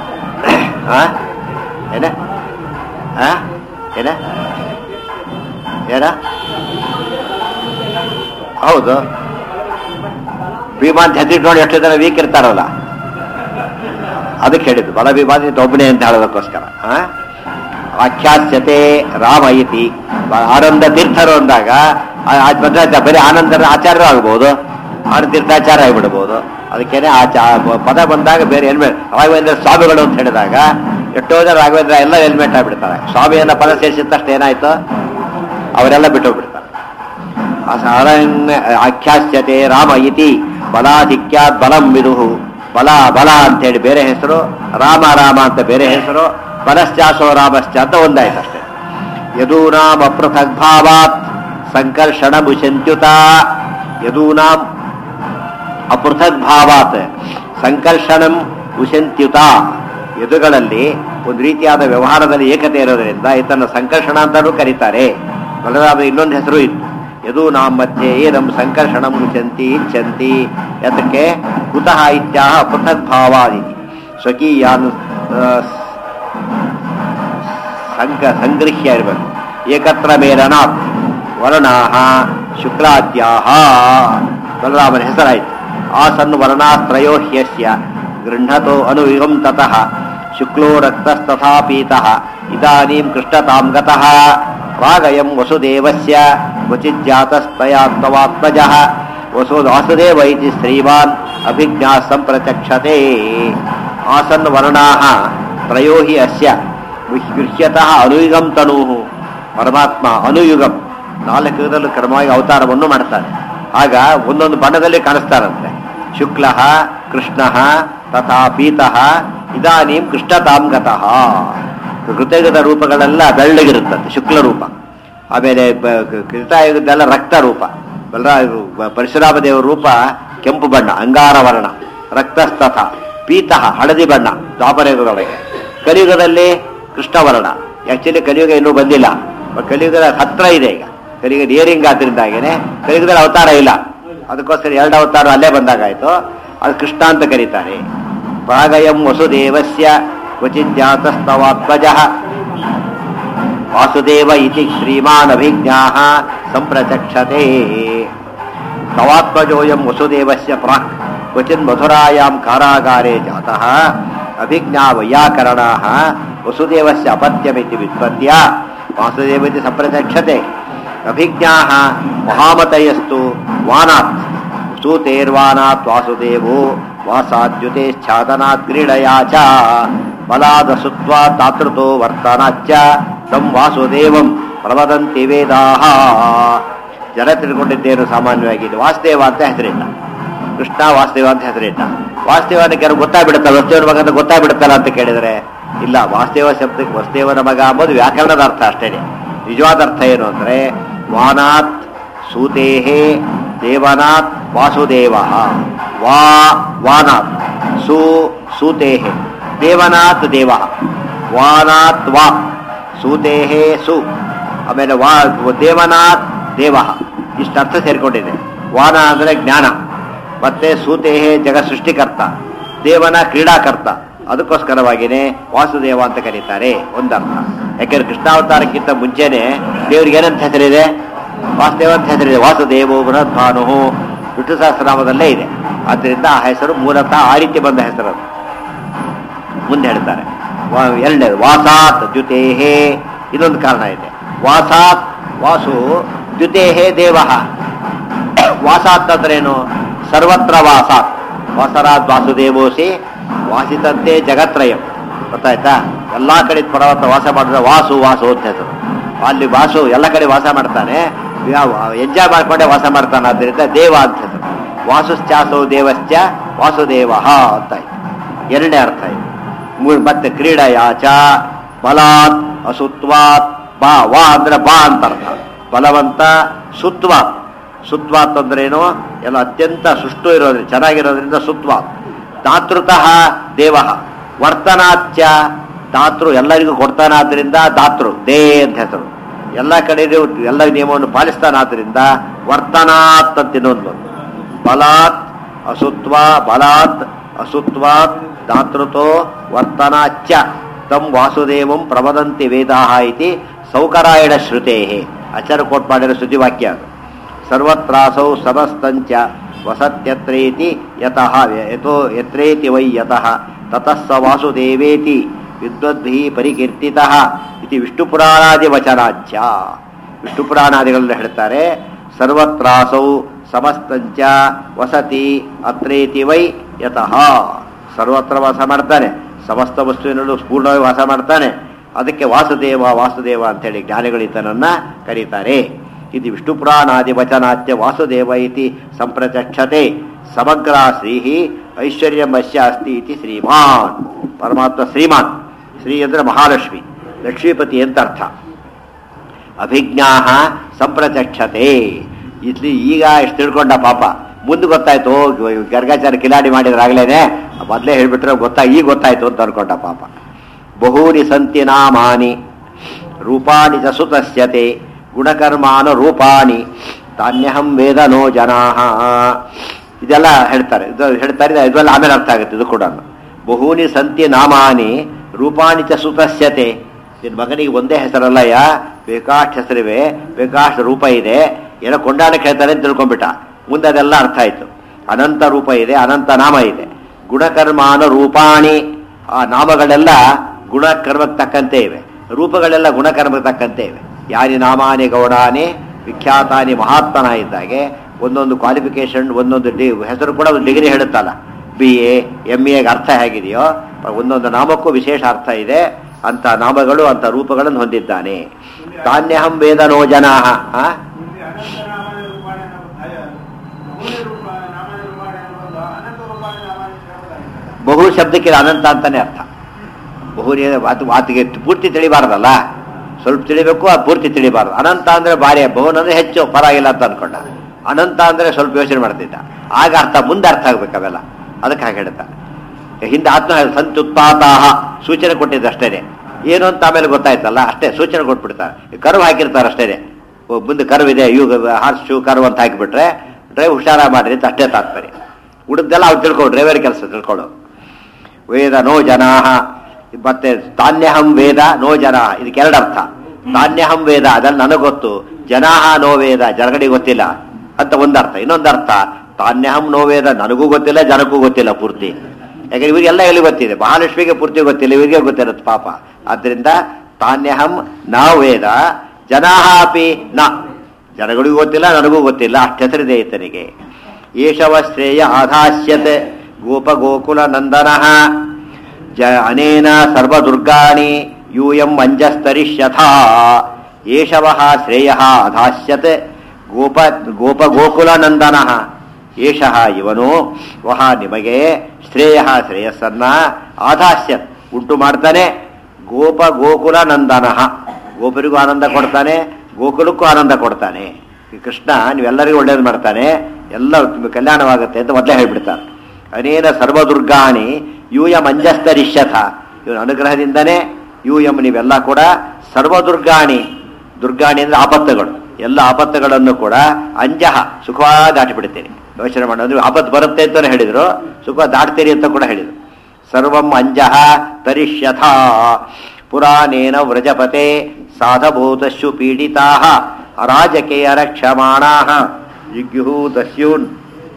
ಏನ ಏನ ಏನ ಹೌದು. ಭೀಮಾ ಅಂತ ಹೆಸರಿಟ್ಕೊಂಡು ಎಷ್ಟು ಜನ ವೀಕ್ ಇರ್ತಾರಲ್ಲ, ಅದಕ್ಕೆ ಹೇಳಿದ್ದು ಬಲಭೀಮಾನಿ ಒಬ್ಬನೇ ಅಂತ ಹೇಳೋದಕ್ಕೋಸ್ಕರ. ಆಖ್ಯಾಸ್ಯತೆ ರಾಮ ಇತಿ. ಆನಂದ ತೀರ್ಥರು ಅಂದಾಗ ಬರೀ ಆನಂದರ ಆಚಾರ್ಯರು ಆಗ್ಬೋದು, ಆನಂದ ತೀರ್ಥಾಚಾರ ಆಗಿಬಿಡ್ಬೋದು. ಅದಕ್ಕೇನೆ ಪದ ಬಂದಾಗ ಬೇರೆ ಹೆಲ್ಮೆಟ್. ರಾಘವೇಂದ್ರ ಸ್ವಾಮಿಗಳು ಅಂತ ಹೇಳಿದಾಗ ಎಷ್ಟೋ ಜನ ರಾಘವೇಂದ್ರ ಎಲ್ಲ ಹೆಲ್ಮೆಟ್ ಆಗಿಬಿಡ್ತಾರೆ. ಸ್ವಾಮಿಯನ್ನ ಪದ ಸೇರಿಸಿದ ತಕ್ಷಣ ಏನಾಯ್ತು, ಅವರೆಲ್ಲ ಬಿಟ್ಟೋಗ್ಬಿಡ್ತಾರೆ. ಆಖ್ಯಾಸ್ಯತೆ ರಾಮ ಇತಿ ಬಲಾಧಿಕ್ಯಾತ್ ಬಲಂ ವಿದುಹು. ಬಲ ಬಲ ಅಂತೇಳಿ ಬೇರೆ ಹೆಸರು, ರಾಮ ರಾಮ ಅಂತ ಬೇರೆ ಹೆಸರು, ಬಲಶ್ಚಾಸೋ ರಾಮಶ್ಚ ಅಂತ ಒಂದಾಯ್ತು ಅಷ್ಟೇ. ಯದೂನಾಂ ಅಪೃಥಗ್ಭಾವಾತ್ ಸಂಕರ್ಷಣ ಮುಷಂತ್ಯುತ. ಯದೂನಾಂ ಅಪೃಥಗ್ಭಾವಾತ್ ಸಂಕರ್ಷಣಂ ಉಶಂತ್ಯುತ. ಯದುಗಳಲ್ಲಿ ಒಂದು ರೀತಿಯಾದ ವ್ಯವಹಾರದಲ್ಲಿ ಏಕತೆ ಇರೋದರಿಂದ ಇದನ್ನು ಸಂಕರ್ಷಣ ಅಂತಾನೂ ಕರೀತಾರೆ. ಬಲರಾಮ ಇನ್ನೊಂದು ಹೆಸರು ಇತ್ತು. ಯದೂನಾಂ ಮಧ್ಯೆ ಏನಂ ಸಂಕರ್ಷಣಂ ಉಚಂತಿ ಇಚ್ಛಂತಿ. ಯಾತಕ್ಕೆ ಕುತಃ ಇತ್ಯಾಹ ಅಪೃಥಗ್ಭಾವಾದಿ ಸ್ವಕೀಯಾನು ಸಂಗೃಹ್ಯ ಇರಬೇಕು. ಏಕತ್ರ ಮೇಲನಾಥ್ ವರ್ಣಾಹ ಶುಕ್ಲಾದ್ಯಾಹ. ಬಲರಾಮನ ಹೆಸರಾಯಿತು. ಆಸನ್ ವರ್ಣಾಸ್ತ್ರಯೋ ಹ್ಯಸ್ಯ ಗೃಹ್ಣತೋ ಅನುವಿಹಂ ತತಃ ಶುಕ್ಲೋ ರಕ್ತಸ್ತಥಾ ಪೀತಃ ಇದಾನೀಂ ಕೃಷ್ಣತಾಂ ಗತಃ. ರಾಗಯಂ ವಸುದೇವಸ್ಯ ಕ್ವಚಿಜ್ಜಾತಸ್ತಯಾತ್ಮವಾತ್ಮಜಃ ವಾಸುದೇವ ಇತಿ ಶ್ರೀಮಾನ್ ಅಭಿಜ್ಞಾ ಸಂಪ್ರಚಕ್ಷತೆ. ಆಸನ್ ವರ್ಣಾಃ ತ್ರಯೋ ಹಿ ಅಸ್ಯ ಗೃಹ್ಯತಃ ಅನುಯುಗಂ ತನೂಃ. ಪರಮಾತ್ಮ ಅನುಯುಗಂ 4 ಯುಗದಲ್ಲೂ ಕ್ರಮವಾಗಿ ಅವತಾರವನ್ನು ಮಾಡ್ತಾನೆ. ಆಗ ಒಂದೊಂದು ಬಣ್ಣದಲ್ಲಿ ಕಾಣಿಸ್ತಾರಂತೆ. ಶುಕ್ಲಃ ಕೃಷ್ಣಃ ತಥಾ ಪೀತಃ ಇದಾನೀಂ ಕೃಷ್ಣತಾಂ ಗತಃ. ಕೃತಯುಗದ ರೂಪಗಳೆಲ್ಲ ಬೆಳ್ಳಗಿರುತ್ತಂತೆ, ಶುಕ್ಲ ರೂಪ. ಆಮೇಲೆ ಕೃತಯುಗದೆಲ್ಲ ರಕ್ತ ರೂಪ. ಪರಶುರಾಮ ದೇವರ ರೂಪ ಕೆಂಪು ಬಣ್ಣ ಅಂಗಾರ ವರ್ಣ, ರಕ್ತಸ್ತಥ ಪೀತಃ ಹಳದಿ ಬಣ್ಣ ದ್ವಾಪರಯುಗದೊಳಗೆ. ಕಲಿಯುಗದಲ್ಲಿ ಕೃಷ್ಣವರ್ಣ. ಆಕ್ಚುಲಿ ಕಲಿಯುಗ ಇನ್ನೂ ಬಂದಿಲ್ಲ, ಕಲಿಯುಗದ ಹತ್ರ ಇದೆ ಈಗ. ಕಲಿಯುಗ ನಿಯರಿಂಗ್ ಆದ್ರಿಂದಾಗೇನೆ ಕಲಿಯುಗದಲ್ಲಿ ಅವತಾರ ಇಲ್ಲ, ಅದಕ್ಕೋಸ್ಕರ 2 ಅವತಾರ ಅಲ್ಲೇ ಬಂದಾಗಾಯ್ತು. ಅದು ಕೃಷ್ಣ ಅಂತ ಕರೀತಾರೆ. ಪ್ರಾಗಯಂ ವಸುದೇವಸ್ಯ ಕ್ವಚಿಜ್ಞಾತಸ್ತವಾತ್ಮಜ ವಾಸುದೇವ ಇತಿ ಶ್ರೀಮಾನ್ ಅಭಿಜ್ಞಾಃ ಸಂಪ್ರಚಕ್ಷತೆ. ತವಾತ್ಮಜೋಯಂ ವಸುದೇವಸ್ಯ ಪ್ರಾಕ್ ಕ್ವಚಿನ್ ಮಥುರಾಯಾಂ ಕಾರಾಗಾರೇ ಜಾತಃ ಅಭಿಜ್ಞಾ ವೈಯಾಕರಣಾಃ ವಸುದೇವಸ್ಯ ಅಪತ್ಯಮಿತಿ ವ್ಯುತ್ಪತ್ತ್ಯ ವಾಸುದೇವತಿ ಸಂಪ್ರಚಕ್ಷತೆ. ಅಭಿಜ್ಞಾಃ ಮಹಾಮತಯಸ್ತು ವಾನಾತ್ ಸೂತೇರ್ವಾನಾತ್ ವಾಸುದೇವೋ ವಾಸಾದ್ಯುತೇಶ್ಚಾದನಾತ್ ಕ್ರೀಡಯಾ ಚ ಬಲಾದಸುತ್ವಾ ತಾತೃತೋ ವರ್ತನಾಚ್ಚ ತಂ ವಾಸುದೇವಂ ಪ್ರವದಂತಿ ವೇದಾಃ. ಜನ ತಿಳ್ಕೊಂಡಿದ್ದೇನು ಸಾಮಾನ್ಯವಾಗಿದೆ, ವಾಸುದೇವ ಅಂತ ಹೆಸರಿಲ್ಲ, ಕೃಷ್ಣ ವಾಸುದೇವ ಅಂತ ಹೆಸರಿಲ್ಲ. ವಾಸುದೇವನ ಕೆಲವು ಗೊತ್ತಾಗ್ಬಿಡುತ್ತಲ್ಲ, ವಸುದೇವನ ಮಗ ಅಂತ ಗೊತ್ತಾಗ್ಬಿಡುತ್ತಲ್ಲ ಅಂತ ಕೇಳಿದರೆ ಇಲ್ಲ. ವಾಸುದೇವ ಶಬ್ದಕ್ಕೆ ವಸುದೇವನ ಮಗ ಅಂಬೋದು ವ್ಯಾಕರಣದ ಅರ್ಥ ಅಷ್ಟೇ. ನಿಜವಾದ ಅರ್ಥ ಏನು ಅಂದರೆ ವಾನಾತ್ ಸೂತೇಹೇ ದೇವನಾಥ್ ವಾಸುದೇವ. ವಾನಾಥ್ ಸೂತೇಹೇ ದೇವನಾಥ್ ದೇವ. ವಾನಾಥ್ ವಾ ಸೂತೇಹೇ ಸು. ಆಮೇಲೆ ದೇವನಾಥ್ ದೇವ. ಇಷ್ಟು ಅರ್ಥ ಸೇರಿಕೊಂಡಿದೆ. ವಾನ ಅಂದರೆ ಜ್ಞಾನ, ಮತ್ತೆ ಸೂತೇಹೇ ಜಗತ್ ಸೃಷ್ಟಿಕರ್ತ, ದೇವನ ಕ್ರೀಡಾಕರ್ತ. ಅದಕ್ಕೋಸ್ಕರವಾಗಿಯೇ ವಾಸುದೇವ ಅಂತ ಕರೀತಾರೆ ಒಂದರ್ಥ. ಯಾಕೆಂದ್ರೆ ಕೃಷ್ಣಾವತಾರಕ್ಕಿಂತ ಮುಂಚೆನೆ ದೇವ್ರಿಗೆ ಏನಂತ ಹೆಸರಿದೆ? ವಾಸುದೇವ ಅಂತ ಹೆಸರಿದೆ. ವಾಸುದೇವೋ ಬೃಹದ್ಭಾನು ವಿಷ್ಣು ಸಹಸ್ರನಾಮದಲ್ಲೇ ಇದೆ. ಆದ್ದರಿಂದ ಆ ಹೆಸರು ಮೂಲತಃ ಆ ರೀತಿ ಬಂದ ಹೆಸರು. ಮುಂದೆ ಹೇಳ್ತಾರೆ ಎರಡನೇದು ವಾಸಾತ್ ದ್ಯುತೇಹೇ. ಇದೊಂದು ಕಾರಣ ಇದೆ. ವಾಸಾತ್ ವಾಸು ದ್ಯುತೇಹೇ ದೇವ. ವಾಸಾತ್ ಅಂದ್ರೇನು? ಸರ್ವತ್ರ ವಾಸಾತ್. ವಾಸರಾತ್ ವಾಸುದೇವೋಸಿ ವಾಸಿತಂತೆ ಜಗತ್ರಯಂ. ಗೊತ್ತಾಯ್ತಾ? ಎಲ್ಲ ಕಡೆ ಪರ್ವತ ವಾಸ ಮಾಡಿದ್ರೆ ವಾಸು ಅಂತ ಹೆಸರು. ಅಲ್ಲಿ ವಾಸು ಎಲ್ಲ ಕಡೆ ವಾಸ ಮಾಡ್ತಾನೆ, ಎಂಜಾಯ್ ಮಾಡ್ಕೊಂಡೆ ವಾಸ ಮಾಡ್ತಾನೆ. ಆದ್ದರಿಂದ ದೇವ ಅಂತ ಹೆಸರು. ವಾಸುಶ್ಚಾಸೋ ದೇವಶ್ಚ ವಾಸುದೇವ ಅಂತ ಆಯ್ತು. ಎರಡನೇ ಅರ್ಥ ಇದೆ. ಮತ್ತೆ ಕ್ರೀಡಯಾಚ ಬಲಾತ್ ಅಸುತ್ವಾತ್ ಬಾ. ವಾ ಅಂದ್ರೆ ಬಾ ಅಂತ ಅರ್ಥ. ಬಲವಂತ. ಸುತ್ವಾತ್. ಸುತ್ವಾತ್ ಅಂದ್ರೇನು? ಎಲ್ಲ ಅತ್ಯಂತ ಸುಷ್ಟು ಇರೋದ್ರಿಂದ, ಚೆನ್ನಾಗಿರೋದ್ರಿಂದ ಸುತ್ವಾತ್. ದಾತೃತಃ ದೇವ. ವರ್ತನಾಚ್ಯ ದಾತೃ, ಎಲ್ಲರಿಗೂ ಕೊಡ್ತಾನಾದ್ರಿಂದ ದಾತೃ ದೇ ಅಂತ ಹೆಸರು. ಎಲ್ಲ ಕಡೆ ಎಲ್ಲ ನಿಯಮವನ್ನು ಪಾಲಿಸ್ತಾನಾದ್ರಿಂದ ವರ್ತನಾತ್ ಅಂತ ಇನ್ನೊಂದು. ಬಲಾತ್ ಅಸುತ್ವ ಬಲಾತ್ ಅಸುತ್ವಾತ್ ದಾತೃತೋ ವರ್ತನಾಚ್ಯ ತಂ ವಾಸುದೇವಂ ಪ್ರವದಂತಿ ವೇದಾಃ ಇತಿ ಸೌಕರಾಯಣ ಶ್ರುತೇ. ಆಚಾರ್ಯ ಕೋಟ್ ಮಾಡಿರೋ ಶ್ರುತಿವಾಕ್ಯ ಅದು. ಸರ್ವತ್ರಾಸೌ ಸಮಸ್ತಂಚ ವಸತ್ಯತ್ರೇತಿ ಯತಃ ಯತ್ರೇತಿ ವೈ ಯತಃ ತತಃ ಸ ವಾಸುದೇವೇತಿ ವಿದ್ವದ್ಭಿಃ ಪರಿಕೀರ್ತಿತಃ ಇತಿ ವಿಷ್ಣುಪುರಾಣಾದಿ ವಚನಾಚ್ಯ. ವಿಷ್ಣುಪುರಾಣಾದಿಗಳಲ್ಲಿ ಹೇಳ್ತಾರೆ ಸರ್ವತ್ರಾಸೌ ಸಮಸ್ತಂಚ ವಸತಿ ಅತ್ರೇತಿ ವೈ ಯತಃ. ಸರ್ವತ್ರ ವಾಸ ಮಾಡ್ತಾನೆ, ಸಮಸ್ತ ವಸ್ತುವಿನಲ್ಲೂ ಪೂರ್ಣವಾಗಿ ವಾಸ ಮಾಡ್ತಾನೆ. ಅದಕ್ಕೆ ವಾಸುದೇವ ಅಂತೇಳಿ ಜ್ಞಾನಿಗಳು ಈತನನ್ನ ಕರೀತಾರೆ. ಇದು ವಿಷ್ಣುಪುರಾಣಾದಿ ವಚನಾಚ್ಯ ವಾಸುದೇವ ಇತಿ ಸಂಪ್ರಚಕ್ಷತೆ. ಸಮಗ್ರ ಶ್ರೀಹಿ ಐಶ್ವರ್ಯಮಸ್ಯ ಅಸ್ತಿ ಇತಿ ಶ್ರೀಮಾನ್. ಪರಮಾತ್ಮ ಶ್ರೀಮಾನ್. ಶ್ರೀ ಅಂದರೆ ಮಹಾಲಕ್ಷ್ಮಿ, ಲಕ್ಷ್ಮೀಪತಿ ಅಂತ ಅರ್ಥ. ಅಭಿಜ್ಞಾ ಸಂಪ್ರಚಕ್ಷತೆ. ಇಲ್ಲಿ ಈಗ ಎಷ್ಟು ತಿಳ್ಕೊಂಡ ಪಾಪ, ಮುಂದೆ ಗೊತ್ತಾಯ್ತು. ಗರ್ಗಾಚಾರ ಕಿಲಾಡಿ ಮಾಡಿದ್ರಾಗ್ಲೇನೆ ಮೊದಲೇ ಹೇಳ್ಬಿಟ್ರೆ ಈಗ ಗೊತ್ತಾಯ್ತು ಅಂತ ಅನ್ಕೊಂಡ ಪಾಪ. ಬಹೂನಿ ಸಂತಿ ನಾಮಾನಿ ರೂಪಾಣಿ ಚ ಸುತಸ್ಯತೆ ಗುಣಕರ್ಮಾನು ರೂಪಾಣಿ ತಾನ್ಯಹಂ ವೇದನೋ ಜನಾಃ. ಇದೆಲ್ಲ ಹೇಳ್ತಾರೆ. ಇದೆಲ್ಲ ಆಮೇಲೆ ಅರ್ಥ ಆಗುತ್ತೆ. ಇದು ಕೂಡ ಬಹೂನಿ ಸಂತಿ ನಾಮಾನಿ ರೂಪಾಣಿ ಚ ಸುತಸ್ಯತೆ. ನಿನ್ನ ಮಗನಿಗೆ ಒಂದೇ ಹೆಸರಲ್ಲಯ್ಯ, ಬೇಕಾಷ್ಟು ಹೆಸರಿವೆ, ಬೇಕಾಷ್ಟು ರೂಪ ಇದೆ. ಏನೋ ಕೊಂಡಾಡಕ್ಕೆ ಹೇಳ್ತಾರೆ ಅಂತ ತಿಳ್ಕೊಂಡ್ಬಿಟ್ಟ. ಮುಂದೆ ಅದೆಲ್ಲ ಅರ್ಥ ಆಯ್ತು. ಅನಂತ ರೂಪ ಇದೆ, ಅನಂತ ನಾಮ ಇದೆ. ಗುಣಕರ್ಮಾನು ರೂಪಾಣಿ. ಆ ನಾಮಗಳೆಲ್ಲ ಗುಣಕರ್ಮಕ್ಕೆ ತಕ್ಕಂತೆ ಇವೆ, ರೂಪಗಳೆಲ್ಲ ಗುಣಕರ್ಮಕ್ಕೆ ತಕ್ಕಂತೆ ಇವೆ. ಯಾನಿ ನಾಮಾನಿ ಗೌಡಾನಿ ವಿಖ್ಯಾತಾನಿ ಮಹಾತ್ಮನ ಇದ್ದಾಗೆ ಒಂದೊಂದು ಕ್ವಾಲಿಫಿಕೇಶನ್, ಒಂದೊಂದು ಹೆಸರು ಕೂಡ ಒಂದು ಡಿಗ್ರಿ ಹೇಳುತ್ತಲ್ಲ. BA MA ಅರ್ಥ ಹೇಗಿದೆಯೋ ಒಂದೊಂದು ನಾಮಕ್ಕೂ ವಿಶೇಷ ಅರ್ಥ ಇದೆ. ಅಂತ ನಾಮಗಳು ಅಂತ ರೂಪಗಳನ್ನು ಹೊಂದಿದ್ದಾನೆ. ತಾನ್ಯಹಂ ವೇದನೋ ಜನಾಃ. ಬಹು ಶಬ್ದಕ್ಕೆ ಅನಂತ ಅಂತಾನೆ ಅರ್ಥ. ಬಹು ಆತಿಗೆ ಪೂರ್ತಿ ತಿಳಿಬಾರ್ದಲ್ಲ, ಸ್ವಲ್ಪ ತಿಳಿಬೇಕು, ಅದು ಪೂರ್ತಿ ತಿಳಿಬಾರ್ದು. ಅನಂತ ಅಂದ್ರೆ ಭಾರಿ, ಬಹುನ್ ಅಂದ್ರೆ ಹೆಚ್ಚು, ಪರವಾಗಿಲ್ಲ ಅಂತ ಅನ್ಕೊಂಡ. ಅನಂತ ಅಂದ್ರೆ ಸ್ವಲ್ಪ ಯೋಚನೆ ಮಾಡ್ತಿದ್ದ. ಆಗ ಅರ್ಥ ಮುಂದೆ ಅರ್ಥ ಆಗ್ಬೇಕು ಅವೆಲ್ಲ. ಅದಕ್ಕೆ ಹಾಗೆ ಹೇಳ್ತಾ ಹಿಂದೆ ಆತ್ಮ ಸಂತ್ಯುತ್ಪಾತಾಹ ಸೂಚನೆ ಕೊಟ್ಟಿದ್ದು ಅಷ್ಟೇನೆ, ಏನು ಅಂತ ಆಮೇಲೆ ಗೊತ್ತಾಯ್ತಲ್ಲ ಅಷ್ಟೇ ಸೂಚನೆ ಕೊಟ್ಬಿಡ್ತಾರೆ. ಕರ್ವ್ ಹಾಕಿರ್ತಾರೆ ಅಷ್ಟೇನೆ, ಮುಂದೆ ಕರ್ವ್ ಇದೆ ಹಾರ್ಸ್ ಶೂ ಕರ್ವ್ ಅಂತ ಹಾಕಿಬಿಟ್ರೆ ಡ್ರೈವ್ ಹುಷಾರ ಮಾಡ್ರಿ ಅಂತ ಅಷ್ಟೇ ತಾತ್ಪರ್ಯ. ಉಳಿದೆಲ್ಲ ಅವ್ರು ತಿಳ್ಕೊಳ್ಳು, ಡ್ರೈವರ್ ಕೆಲಸ ತಿಳ್ಕೊಳ್ಳೋ. ವೇದ ನೋ ಜನಾಹ, ಮತ್ತೆ ತಾನ್ಯಹಂ ವೇದ ನೋ ಜನಾಹ, ಇದಕ್ಕೆ ಎರಡು ಅರ್ಥ. ತಾನ್ಯಹಂ ವೇದ ಅದನ್ನು ನನಗೆ ಗೊತ್ತು, ಜನಾಹ ನೋ ವೇದ ಜನಗಳಿಗೆ ಗೊತ್ತಿಲ್ಲ ಅಂತ ಒಂದರ್ಥ. ಇನ್ನೊಂದರ್ಥ ತಾನ್ಯಹಂ ನೋ ವೇದ ನನಗೂ ಗೊತ್ತಿಲ್ಲ ಜನಕ್ಕೂ ಗೊತ್ತಿಲ್ಲ ಪೂರ್ತಿ. ಯಾಕಂದ್ರೆ ಇವರಿಗೆಲ್ಲ ಎಲ್ಲಿ ಗೊತ್ತಿದೆ, ಮಹಾಲಕ್ಷ್ಮಿಗೆ ಪೂರ್ತಿ ಗೊತ್ತಿಲ್ಲ, ಇವರಿಗೆ ಗೊತ್ತಿರುತ್ತೆ ಪಾಪ. ಆದ್ದರಿಂದ ತಾನ್ಯಹಂ ನ ವೇದ ಜನಾಹ ಅಪಿ ನ, ಜನಗಳಿಗೂ ಗೊತ್ತಿಲ್ಲ ನನಗೂ ಗೊತ್ತಿಲ್ಲ ಅಷ್ಟೆಸರಿದೆ ಈತನಿಗೆ. ಏಷವ ಶ್ರೇಯ ಆಧಾಸ್ಯತ್ ಗೋಪ ಗೋಕುಲ ನಂದನಃ ಅನೇನ ಸರ್ವದುರ್ಗಾಣಿ ಯೂಯಂ ಅಂಜಸ್ತರಿಷ್ಯಥ. ಏಷವ ಶ್ರೇಯ ಅಧಾಸ್ಯತ್ ಗೋಪ ಗೋಕುಲ ನಂದನಃ, ಏಷಃ ಇವನು ವಹ ನಿಮಗೆ ಶ್ರೇಯ ಶ್ರೇಯಸ್ಸನ್ನ ಆಧಾಸ್ಯತ್ ಉಂಟು ಮಾಡ್ತಾನೆ, ಗೋಪ ಗೋಕುಲ ನಂದನಃ ಗೋಪರಿಗೂ ಆನಂದ ಕೊಡ್ತಾನೆ, ಗೋಕುಲಕ್ಕೂ ಆನಂದ ಕೊಡ್ತಾನೆ. ಕೃಷ್ಣ ನೀವೆಲ್ಲರಿಗೂ ಒಳ್ಳೇದು ಮಾಡ್ತಾನೆ, ಎಲ್ಲ ಕಲ್ಯಾಣವಾಗುತ್ತೆ ಅಂತ ಮೊದಲೇ ಹೇಳ್ಬಿಡ್ತಾನೆ. ಅನೇನ ಸರ್ವದುರ್ಗಾಣಿ ಯೂಯಂ ಅಂಜಸ್ತರಿಷ್ಯಥ, ಇವನ ಅನುಗ್ರಹದಿಂದನೇ ಯೂಯಂ ನೀವೆಲ್ಲ ಕೂಡ ಸರ್ವದುರ್ಗಾಣಿ, ದುರ್ಗಾಣಿ ಅಂದ್ರೆ ಆಪತ್ತುಗಳು, ಎಲ್ಲ ಆಪತ್ತುಗಳನ್ನು ಕೂಡ ಅಂಜಹ ಸುಖವಾಗಿ ದಾಟಿಬಿಡ್ತೇನೆ. ಯೋಚನೆ ಮಾಡೋದು ಆಪತ್ತು ಬರುತ್ತೆ ಅಂತಾನೆ ಹೇಳಿದ್ರು, ಸುಖ ದಾಟ್ತೀರಿ ಅಂತ ಕೂಡ ಹೇಳಿದ್ರು. ಸರ್ವಂ ಅಂಜಹ ತರಿಷ್ಯಥ ಪುರಾಣೇನ ವ್ರಜಪತೆ ಸಾಧಭೂತಶ್ಚು ಪೀಡಿತಾ ಅರಾಜಕೇಯ ರಕ್ಷಮಾಣಾ ಜಿಗ್ಯುಹು ದಸ್ಯೂನ್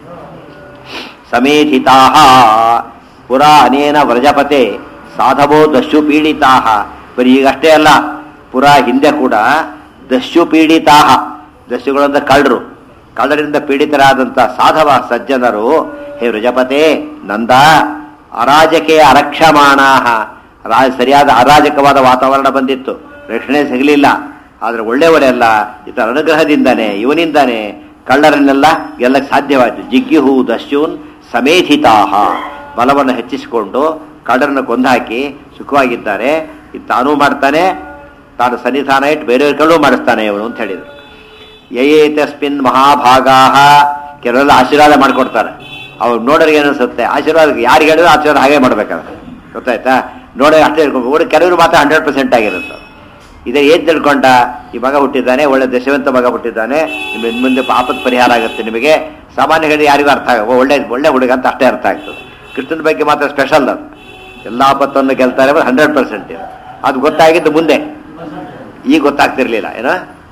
ಸಮೇಧಿತಾ. ಪುರಾ ಅನೇನ ವ್ರಜಪತೆ ಸಾಧವೋ ದಸ್ಯು ಪೀಡಿತಾ. ಬರೀ ಈಗಷ್ಟೇ ಅಲ್ಲ, ಪುರಾ ಹಿಂದೆ ಕೂಡ ದಸ್ಯು ಪೀಡಿತಾ, ದಸ್ಯುಗಳಂತ ಕಳ್ಳರು, ಕಳ್ಳರಿಂದ ಪೀಡಿತರಾದಂಥ ಸಾಧವ ಸಜ್ಜನರು, ಹೇ ವ್ರಜಪತೆ ನಂದ ಅರಾಜಕೇಯ ಅರಕ್ಷಮಾಣಾ, ಸರಿಯಾದ ಅರಾಜಕವಾದ ವಾತಾವರಣ ಬಂದಿತ್ತು, ರಕ್ಷಣೆ ಸಿಗಲಿಲ್ಲ. ಆದರೆ ಒಳ್ಳೆಯವರೆಲ್ಲ ಈತನ ಅನುಗ್ರಹದಿಂದಾನೆ ಇವನಿಂದಾನೆ ಕಳ್ಳರನ್ನೆಲ್ಲ ಗೆಲ್ಲಕ್ಕೆ ಸಾಧ್ಯವಾಯಿತು. ಜಿಗ್ಯುಹು ದಸ್ಯೂನ್ ಸಮೇಧಿತಾಹ, ಬಲವನ್ನು ಹೆಚ್ಚಿಸಿಕೊಂಡು ಕಳ್ಳರನ್ನು ಕೊಂದಾಕಿ ಸುಖವಾಗಿದ್ದಾರೆ. ಇದು ತಾನೂ ಮಾಡ್ತಾನೆ, ತಾನು ಸನ್ನಿಧಾನ ಇಟ್ಟು ಬೇರೆಯವ್ರಿಗೂ ಮಾಡಿಸ್ತಾನೆ ಇವನು ಅಂತ ಹೇಳಿದರು. ಯಯೇತಸ್ಮಿನ್ ಮಹಾಭಾಗಾ, ಕೆಲವೆಲ್ಲ ಆಶೀರ್ವಾದ ಮಾಡಿಕೊಡ್ತಾರೆ. ಅವ್ರು ನೋಡೋರಿಗೆ ಏನಿಸುತ್ತೆ, ಆಶೀರ್ವಾದ ಯಾರಿಗೆ ಹೇಳಿದ್ರು ಆಶೀರ್ವಾದ ಹಾಗೆ ಮಾಡ್ಬೇಕಾದ್ರೆ, ಗೊತ್ತಾಯ್ತಾ? ನೋಡಿ ಅಷ್ಟೇ ಇರ್ಬೇಕು. ಕೆಲವರು ಮಾತ್ರ 100% ಆಗಿರುತ್ತೆ. ಇದೇ ಏನು ತಿಳ್ಕೊಂಡ, ಈ ಮಗ ಹುಟ್ಟಿದ್ದಾನೆ, ಒಳ್ಳೆ ದಶವಂತ ಮಗ ಹುಟ್ಟಿದ್ದಾನೆ, ನಿಮ್ಮ ಮುಂದೆ ಆಪತ್ತು ಪರಿಹಾರ ಆಗುತ್ತೆ ನಿಮಗೆ. ಸಾಮಾನ್ಯ ಹೇಳಿ ಯಾರಿಗೂ ಅರ್ಥ ಆಗ ಒಳ್ಳೆ ಒಳ್ಳೆ ಹುಡುಗ ಅಂತ ಅಷ್ಟೇ ಅರ್ಥ ಆಗ್ತದೆ. ಕೃಷ್ಣನ ಬಗ್ಗೆ ಮಾತ್ರ ಸ್ಪೆಷಲ್, ಅದು ಎಲ್ಲ ಆಪತ್ತನ್ನು ಗೆಲ್ತಾರೆ 100%. ಅದು ಗೊತ್ತಾಗಿದ್ದು ಮುಂದೆ, ಈಗ ಗೊತ್ತಾಗ್ತಿರ್ಲಿಲ್ಲ ಏನೋ.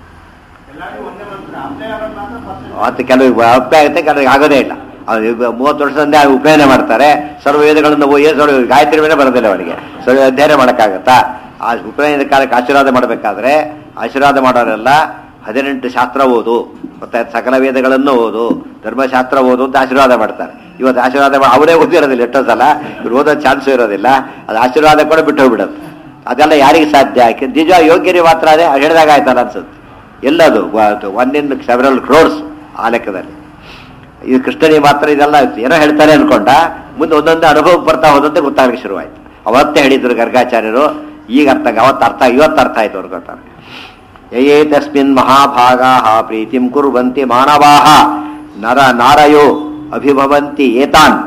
ಅದು ಕೆಲವು ಅಪ್ಪ ಆಗುತ್ತೆ, ಕೆಲವಿಗೆ ಆಗೋದೇ ಇಲ್ಲ. 30 ವರ್ಷದಿಂದ ಉಪನಯನ ಮಾಡ್ತಾರೆ, ಸರ್ವ ವೇದಗಳನ್ನು ಗಾಯತ್ರಿ ಮೇಲೆ ಬರೋದಿಲ್ಲ ಅವರಿಗೆ, ಸರ್ವ ಅಧ್ಯಯನ ಮಾಡೋಕ್ಕಾಗತ್ತಾ? ಆ ಉಪನಯನದ ಕಾಲಕ್ಕೆ ಆಶೀರ್ವಾದ ಮಾಡಬೇಕಾದ್ರೆ ಆಶೀರ್ವಾದ ಮಾಡೋರೆಲ್ಲ 18 ಶಾಸ್ತ್ರ ಓದು, ಮತ್ತೆ ಸಕಲ ವೇದಗಳನ್ನು ಓದು, ಧರ್ಮಶಾಸ್ತ್ರ ಓದು ಅಂತ ಆಶೀರ್ವಾದ ಮಾಡ್ತಾರೆ. ಇವತ್ತು ಆಶೀರ್ವಾದ ಅವರೇ ಓದಿರೋದಿಲ್ಲ, ಎಷ್ಟೋ ಸಲ ಇವ್ರು ಓದೋ ಚಾನ್ಸು ಇರೋದಿಲ್ಲ. ಅದು ಆಶೀರ್ವಾದ ಕೂಡ ಬಿಟ್ಟು ಹೋಗ್ಬಿಡೋದು. ಅದೆಲ್ಲ ಯಾರಿಗೆ ಸಾಧ್ಯ? ನಿಜ ಯೋಗ್ಯರಿ ಮಾತ್ರ ಅದೇ ಹೇಳಿದಾಗ ಆಯ್ತಲ್ಲ ಅನ್ಸುತ್ತೆ. ಎಲ್ಲದು 1 in several crores ಆ ಲೆಕ್ಕದಲ್ಲಿ. ಇದು ಕೃಷ್ಣನಿಗೆ ಮಾತ್ರ ಇದೆಲ್ಲ ಏನೋ ಹೇಳ್ತಾರೆ ಅನ್ಕೊಂಡ, ಮುಂದೆ ಒಂದೊಂದೇ ಅನುಭವಕ್ಕೆ ಬರ್ತಾ ಹೋದಂತೆ ಗೊತ್ತಾಗಲಿಕ್ಕೆ ಶುರುವಾಯಿತು. ಅವತ್ತೇ ಹೇಳಿದ್ರು ಗರ್ಗಾಚಾರ್ಯರು, ಈಗ ಅರ್ಥ ಅವತ್ತು ಅರ್ಥ ಇವತ್ತು ಅರ್ಥ ಆಯ್ತು ಅವ್ರಿಗೆ ಗೊತ್ತಾಗ. ಯಯೇ ತಸ್ಮಿನ್ ಮಹಾಭಾಗಾ ಪ್ರೀತಿಂ ಕುರ್ವಂತಿ ಮಾನವಾಹ ನಾರಯೋ ಅಭಿಭವಂತಿ ಏತಾನ್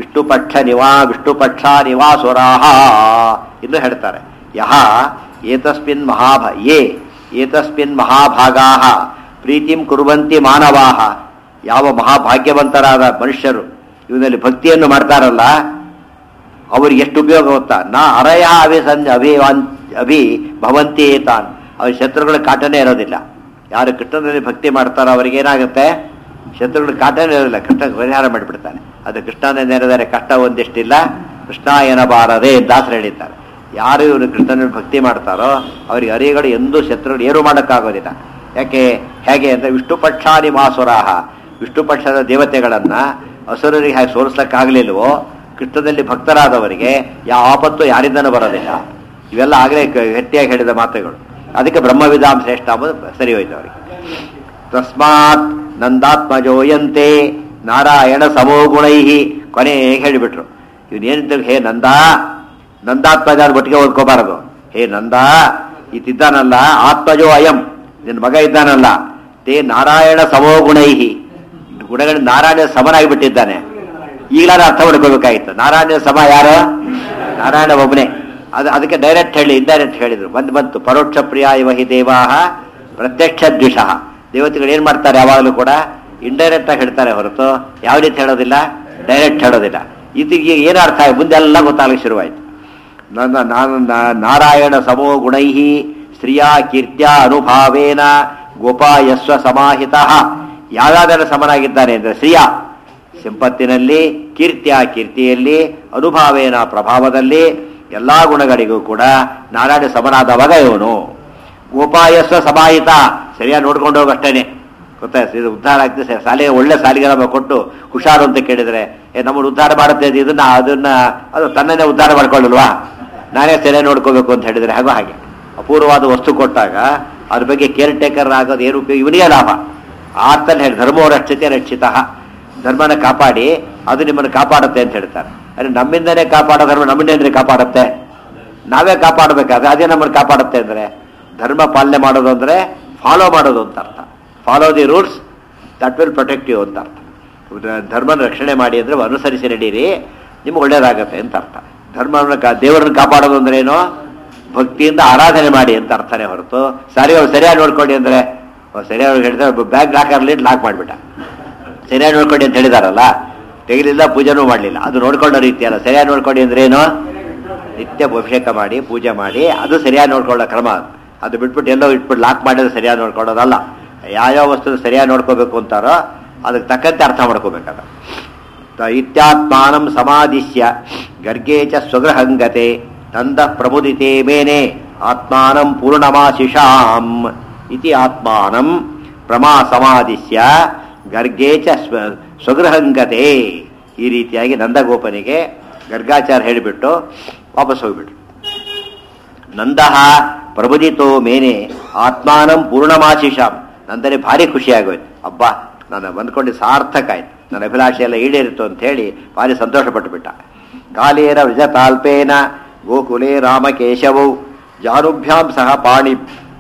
ವಿಷ್ಣುಪಕ್ಷ ನಿವಾಸುರಾಹ. ಇನ್ನು ಹೇಳ್ತಾರೆ, ಯಹ ಏತಸ್ಮಿನ್ ಏತಸ್ಮಿನ್ ಮಹಾಭಾಗಾ ಪ್ರೀತಿಂ ಕುರ್ವಂತಿ ಮಾನವಾಹ, ಯಾವ ಮಹಾಭಾಗ್ಯವಂತರಾದ ಮನುಷ್ಯರು ಇವನಲ್ಲಿ ಭಕ್ತಿಯನ್ನು ಮಾಡ್ತಾರಲ್ಲ ಅವ್ರಿಗೆ ಎಷ್ಟು ಉಪಯೋಗ ಗೊತ್ತಾ? ನಾ ಅರಯ ಅಭಿ ಭವಂತಿ ಏತಾನ್, ಅವ್ರ ಶತ್ರುಗಳ ಕಾಟನೇ ಇರೋದಿಲ್ಲ. ಯಾರು ಕೃಷ್ಣನಲ್ಲಿ ಭಕ್ತಿ ಮಾಡ್ತಾರೋ ಅವ್ರಿಗೇನಾಗುತ್ತೆ? ಶತ್ರುಗಳ ಕಾಟನೇ ಇರೋದಿಲ್ಲ, ಕೃಷ್ಣ ಪರಿಹಾರ ಮಾಡಿಬಿಡ್ತಾನೆ. ಅದು ಕೃಷ್ಣನೇ ನೆರೆದರೆ ಕಷ್ಟ ಒಂದಿಷ್ಟಿಲ್ಲ, ಕೃಷ್ಣ ಏನಬಾರದೆ ದಾಸರು ಹೇಳಿದ್ದಾರೆ. ಯಾರು ಇವರು ಕೃಷ್ಣನಲ್ಲಿ ಭಕ್ತಿ ಮಾಡ್ತಾರೋ ಅವ್ರಿಗೆ ಹರಿಗಳು ಎಂದೂ ಶತ್ರುಗಳು ಏನೂ ಮಾಡೋಕ್ಕಾಗೋದಿಲ್ಲ. ಯಾಕೆ ಹೇಗೆ ಅಂದರೆ ವಿಷ್ಣುಪಕ್ಷಾನಿ ಮಾಸುರಾಹ, ವಿಷ್ಣು ಪಕ್ಷದ ದೇವತೆಗಳನ್ನ ಅಸುರರಿಗೆ ಹಾಗೆ ಸೋಲಿಸ್ಲಿಕ್ಕಾಗಲಿಲ್ವೋ ಕೃಷ್ಣದಲ್ಲಿ ಭಕ್ತರಾದವರಿಗೆ ಯಾವ ಆಪತ್ತು ಯಾರಿಂದನೂ ಬರೋದಿಲ್ಲ. ಇವೆಲ್ಲ ಆಗಲೇ ಗಟ್ಟಿಯಾಗಿ ಹೇಳಿದ ಮಾತುಗಳು. ಅದಕ್ಕೆ ಬ್ರಹ್ಮವಿಧಾಂ ಶ್ರೇಷ್ಠ ಅಂಬುದು ಸರಿ ಹೋಯ್ತು ಅವರಿಗೆ. ತಸ್ಮಾತ್ ನಂದಾತ್ಮಜೋಯಂತೆ ನಾರಾಯಣ ಸಮೋ ಗುಣೈಹಿ, ಕೊನೆ ಹೇಳಿಬಿಟ್ರು. ಇವನೇನಿದ್ದ, ಹೇ ನಂದಾತ್ಮಜ ಒಟ್ಟಿಗೆ ಓದ್ಕೋಬಾರದು. ಹೇ ನಂದ ಇದ್ದಾನಲ್ಲ, ಆತ್ಮಜೋ ಅಯಂ ನಿನ್ನ ಮಗ ಇದ್ದಾನಲ್ಲ, ತೇ ನಾರಾಯಣ ಸಮೋ ಗುಣೈಹಿ, ಗುಣಗಳ ನಾರಾಯಣ ಸಮನಾಗಿ ಬಿಟ್ಟಿದ್ದಾನೆ. ಈಗಲಾರು ಅರ್ಥ ಮಾಡ್ಕೋಬೇಕಾಗಿತ್ತು. ನಾರಾಯಣ ಸಮ ಯಾರು? ನಾರಾಯಣ ಒಬ್ಬನೇ. ಅದಕ್ಕೆ ಡೈರೆಕ್ಟ್ ಹೇಳಿ, ಇಂಡೈರೆಕ್ಟ್ ಹೇಳಿದ್ರು. ಬಂತು ಪರೋಕ್ಷ ಪ್ರಿಯ ಇವ ಹಿ ದೇವಾಹ ಪ್ರತ್ಯಕ್ಷ ದ್ವಿಷಃ. ದೇವತೆಗಳು ಏನ್ ಮಾಡ್ತಾರೆ? ಯಾವಾಗಲೂ ಕೂಡ ಇಂಡೈರೆಕ್ಟ್ ಆಗಿ ಹೇಳ್ತಾರೆ ಹೊರತು ಯಾವ ರೀತಿ ಹೇಳೋದಿಲ್ಲ, ಡೈರೆಕ್ಟ್ ಹೇಳೋದಿಲ್ಲ. ಇದಕ್ಕೆ ಏನು ಅರ್ಥ ಆಗಿ ಮುಂದೆಲ್ಲ ಗೊತ್ತಾಗಲಿಕ್ಕೆ ಶುರುವಾಯಿತು. ನಾನು ನಾರಾಯಣ ಸಮೋ ಗುಣೈ ಸ್ತ್ರೀಯ ಕೀರ್ತ್ಯ ಅನುಭಾವೇನ ಗೋಪಾಯಸ್ವ ಸಮಾಹಿತ. ಯಾವ್ಯಾವ್ದರ ಸಮನಾಗಿದ್ದಾನೆ ಅಂದರೆ ಶ್ರೀಯ ಸಂಪತ್ತಿನಲ್ಲಿ, ಕೀರ್ತಿಯಲ್ಲಿ, ಅನುಭಾವೇನ ಪ್ರಭಾವದಲ್ಲಿ, ಎಲ್ಲ ಗುಣಗಳಿಗೂ ಕೂಡ ನಾರಾಯಣ ಸಮನಾದವಾಗ ಇವನು. ಗೋಪಾಯಸ್ವ ಸಮಾಹಿತ, ಸರಿಯಾಗಿ ನೋಡ್ಕೊಂಡು ಹೋಗಷ್ಟೇನೆ ಗೊತ್ತಾಯ್ತು. ಇದು ಉದ್ಧಾರ ಆಗ್ತದೆ. ಶಾಲೆಗೆ ಒಳ್ಳೆ ಸಾಲಿಗೆ ಕೊಟ್ಟು ಹುಷಾರು ಅಂತ ಕೇಳಿದರೆ ನಮ್ಮನ್ನು ಉದ್ಧಾರ ಮಾಡುತ್ತೆ. ಅದು ತನ್ನನ್ನೇ ಉದ್ಧಾರ ಮಾಡ್ಕೊಳ್ಳಲ್ವಾ? ನಾನೇ ಸರಿಯಾಗಿ ನೋಡ್ಕೋಬೇಕು ಅಂತ ಹೇಳಿದರೆ ಹಾಗೆ ಅಪೂರ್ವವಾದ ವಸ್ತು ಕೊಟ್ಟಾಗ ಅದ್ರ ಬಗ್ಗೆ ಕೇರ್ ಟೇಕರ್ ಆಗೋದು ಏನು ಉಪಯೋಗ? ಇವನಿಗೆ ಲಾಭ. ಆರ್ತಲ್ಲಿ ಹೇಳಿ ಧರ್ಮೋ ರಕ್ಷತೆ ರಕ್ಷಿತ. ಧರ್ಮನ ಕಾಪಾಡಿ ಅದು ನಿಮ್ಮನ್ನು ಕಾಪಾಡುತ್ತೆ ಅಂತ ಹೇಳ್ತಾರೆ. ಅಂದರೆ ನಮ್ಮಿಂದನೇ ಕಾಪಾಡೋ ಧರ್ಮ ನಮ್ಮನ್ನೇನ್ರಿ ಕಾಪಾಡುತ್ತೆ? ನಾವೇ ಕಾಪಾಡಬೇಕಾದ್ರೆ ಅದೇ ನಮ್ಮನ್ನು ಕಾಪಾಡುತ್ತೆ. ಅಂದರೆ ಧರ್ಮ ಪಾಲನೆ ಮಾಡೋದು ಅಂದರೆ ಫಾಲೋ ಮಾಡೋದು ಅಂತ ಅರ್ಥ. Follow the rules that will protect you ಅಂತ ಅರ್ಥ. ಧರ್ಮನ ರಕ್ಷಣೆ ಮಾಡಿ ಅಂದರೆ ಅನುಸರಿಸಿ ನಡೀರಿ, ನಿಮ್ಗೆ ಒಳ್ಳೇದಾಗತ್ತೆ ಅಂತ ಅರ್ಥ. ಧರ್ಮವನ್ನು ದೇವರನ್ನು ಕಾಪಾಡೋದು ಅಂದ್ರೆ ಏನು? ಭಕ್ತಿಯಿಂದ ಆರಾಧನೆ ಮಾಡಿ ಅಂತ ಅರ್ಥನೇ ಹೊರತು ಸರಿಯಾಗಿ ನೋಡ್ಕೊಳ್ಳಿ ಅಂದರೆ ಸರಿಯಾಗಿ ಹೇಳಿದ್ರೆ ಬ್ಯಾಗ್ ಲಾಕರ್ಲಿ ಲಾಕ್ ಮಾಡಿಬಿಟ್ಟ. ಸರಿಯಾಗಿ ನೋಡ್ಕೊಳ್ಳಿ ಅಂತ ಹೇಳಿದಾರಲ್ಲ, ತೆಗಿಲಿಲ್ಲ, ಪೂಜೆನೂ ಮಾಡಲಿಲ್ಲ. ಅದು ನೋಡ್ಕೊಳ್ಳೋ ರೀತಿ ಅಲ್ಲ. ಸರಿಯಾಗಿ ನೋಡ್ಕೊಳ್ಳಿ ಅಂದ್ರೆ ಏನು? ನಿತ್ಯ ಅಭಿಷೇಕ ಮಾಡಿ ಪೂಜೆ ಮಾಡಿ ಅದು ಸರಿಯಾಗಿ ನೋಡ್ಕೊಳ್ಳೋ ಕ್ರಮ. ಅದು ಬಿಟ್ಬಿಟ್ಟು ಎಲ್ಲೋ ಇಟ್ಬಿಟ್ಟು ಲಾಕ್ ಮಾಡಿದ್ರೆ ಸರಿಯಾಗಿ ನೋಡ್ಕೊಳ್ಳೋದಲ್ಲ. ಯಾವ್ಯಾವ ವಸ್ತು ಸರಿಯಾಗಿ ನೋಡ್ಕೋಬೇಕು ಅಂತಾರೋ ಅದಕ್ಕೆ ತಕ್ಕಂತೆ ಅರ್ಥ ಮಾಡ್ಕೋಬೇಕಾದ. ಇತ್ಯಾತ್ಮಾನಂ ಸಮಾಧಿಸ್ಯ ಗರ್ಗೇ ಚ ಸ್ವಗೃಹಂಗತೆ ನಂದ ಪ್ರಮುದಿತೆ ಮೇನೆ ಆತ್ಮಾನಂ ಪೂರ್ಣಮಾಶಿಷಾಂ ಇತಿ ಆತ್ಮಾನಂ ಪ್ರಮಾ ಸಮಾಧಿಸ್ಯ ಗರ್ಗೇ ಚ ಸ್ವಗೃಹಂಗತೆ. ಈ ರೀತಿಯಾಗಿ ನಂದಗೋಪನಿಗೆ ಗರ್ಗಾಚಾರ ಹೇಳಿಬಿಟ್ಟು ವಾಪಸ್ ಹೋಗ್ಬಿಟ್ರು. ನಂದಃ ಪ್ರಬುದಿತೋ ಮೇನೆ ಆತ್ಮಾನಂ ಪೂರ್ಣಮಾಶಿಷಾಂ. ನಂದನೇ ಭಾರಿ ಖುಷಿಯಾಗೋಯ್ತು. ಅಬ್ಬಾ, ನಾನು ಬಂದ್ಕೊಂಡು ಸಾರ್ಥಕ ಆಯ್ತು, ನನ್ನ ಅಭಿಲಾಷೆ ಎಲ್ಲ ಈಡೇರಿತು ಅಂತ ಹೇಳಿ ಭಾರಿ ಸಂತೋಷಪಟ್ಟು ಬಿಟ್ಟ. ಕಾಲೇನ ವಿಜತಾಲ್ಪೇನ ಗೋಕುಲೇ ರಾಮಕೇಶವೌ ಜಾನುಭ್ಯಾಂ ಸಹ ಪಾಣಿ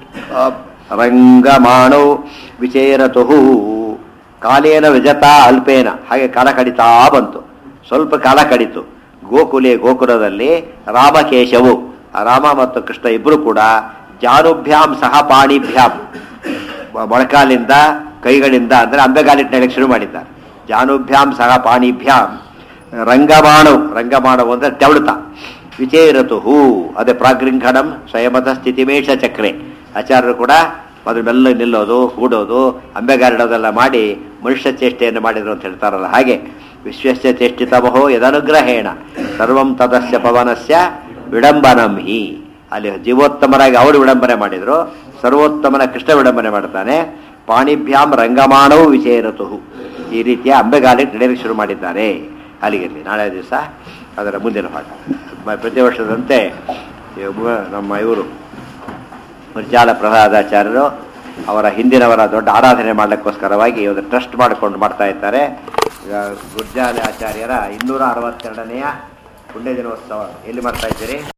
ರಂಗಮಾಣೌ ವಿಚೇರತುಃ. ಕಾಲೇನ ವಿಜತಾ ಅಲ್ಪೇನ, ಹಾಗೆ ಕಾಲ ಕಡಿತಾ ಬಂತು. ಸ್ವಲ್ಪ ಕಾಲ ಕಡಿತು. ಗೋಕುಲೆ, ಗೋಕುಲದಲ್ಲಿ ರಾಮಕೇಶವು, ರಾಮ ಮತ್ತು ಕೃಷ್ಣ ಇಬ್ಬರು ಕೂಡ ಜಾನುಭ್ಯಾಂ ಸಹ ಪಾಣಿಭ್ಯಾಂ, ಮೊಳಕಾಲಿಂದ ಕೈಗಳಿಂದ ಅಂದರೆ ಅಂಬೆಗಾಲಿಟ್ಟು ನಡೆಯಕ್ಕೆ ಶುರು ಮಾಡಿದ್ದಾರೆ. ಜಾನುಭ್ಯಾಂ ಸಹ ಪಾಣಿಭ್ಯಾಂ ರಂಗಮಾಣವು ಅಂದರೆ ತೆವಳುತ. ವಿಚೇರತು ಅದೇ ಪ್ರಾಗೃಂಖಣಂ ಸ್ವಯಮತ ಸ್ಥಿತಿಮೇಷ ಚಕ್ರೆ. ಆಚಾರ್ಯರು ಕೂಡ ಅದ್ರ ಮೇಲೆ ನಿಲ್ಲೋದು, ಕೂಡೋದು, ಅಂಬೆಗಾಲಿಡೋದೆಲ್ಲ ಮಾಡಿ ಮನುಷ್ಯ ಚೇಷ್ಟೆಯನ್ನು ಮಾಡಿದ್ರು ಅಂತ ಹೇಳ್ತಾರಲ್ಲ ಹಾಗೆ. ವಿಶ್ವಸ್ಯ ಚೇಷ್ಟಿತಮಹೋ ಯದನುಗ್ರಹೇಣ ಸರ್ವಂ ತದಸ್ಯ ಪವನಸ್ಯ ವಿಡಂಬನಂ ಹಿ. ಅಲ್ಲಿ ಜೀವೋತ್ತಮರಾಗಿ ಅವರು ವಿಡಂಬನೆ ಮಾಡಿದ್ರು, ಸರ್ವೋತ್ತಮನ ಕೃಷ್ಣ ವಿಡಂಬನೆ ಮಾಡ್ತಾನೆ. ಪಾಣಿಭ್ಯಾಂ ರಂಗಮಾಣವು ವಿಚೇರತು. ಈ ರೀತಿಯ ಅಂಬೆಗಾಲಿಗೆ ನಡೆಯಲಿಕ್ಕೆ ಶುರು ಮಾಡಿದ್ದಾರೆ. ಅಲ್ಲಿಗಿರಲಿ, ನಾಳೆ ದಿವಸ ಅದರ ಮುಂದಿನ ಭಾಗ. ಪ್ರತಿ ವರ್ಷದಂತೆ ನಮ್ಮ ಇವರು ಮುರ್ಜಾಲ ಪ್ರಹ್ಲಾದಾಚಾರ್ಯರು ಅವರ ಹಿಂದಿನವರ ದೊಡ್ಡ ಆರಾಧನೆ ಮಾಡಲಿಕ್ಕೋಸ್ಕರವಾಗಿ ಒಂದು ಟ್ರಸ್ಟ್ ಮಾಡಿಕೊಂಡು ಮಾಡ್ತಾ ಇದ್ದಾರೆ. ಗುರ್ಜಾಲ ಆಚಾರ್ಯರ 262ನೇ ಪುಣ್ಯ ದಿನೋತ್ಸವ ಎಲ್ಲಿ ಮಾಡ್ತಾ ಇದ್ದೀರಿ?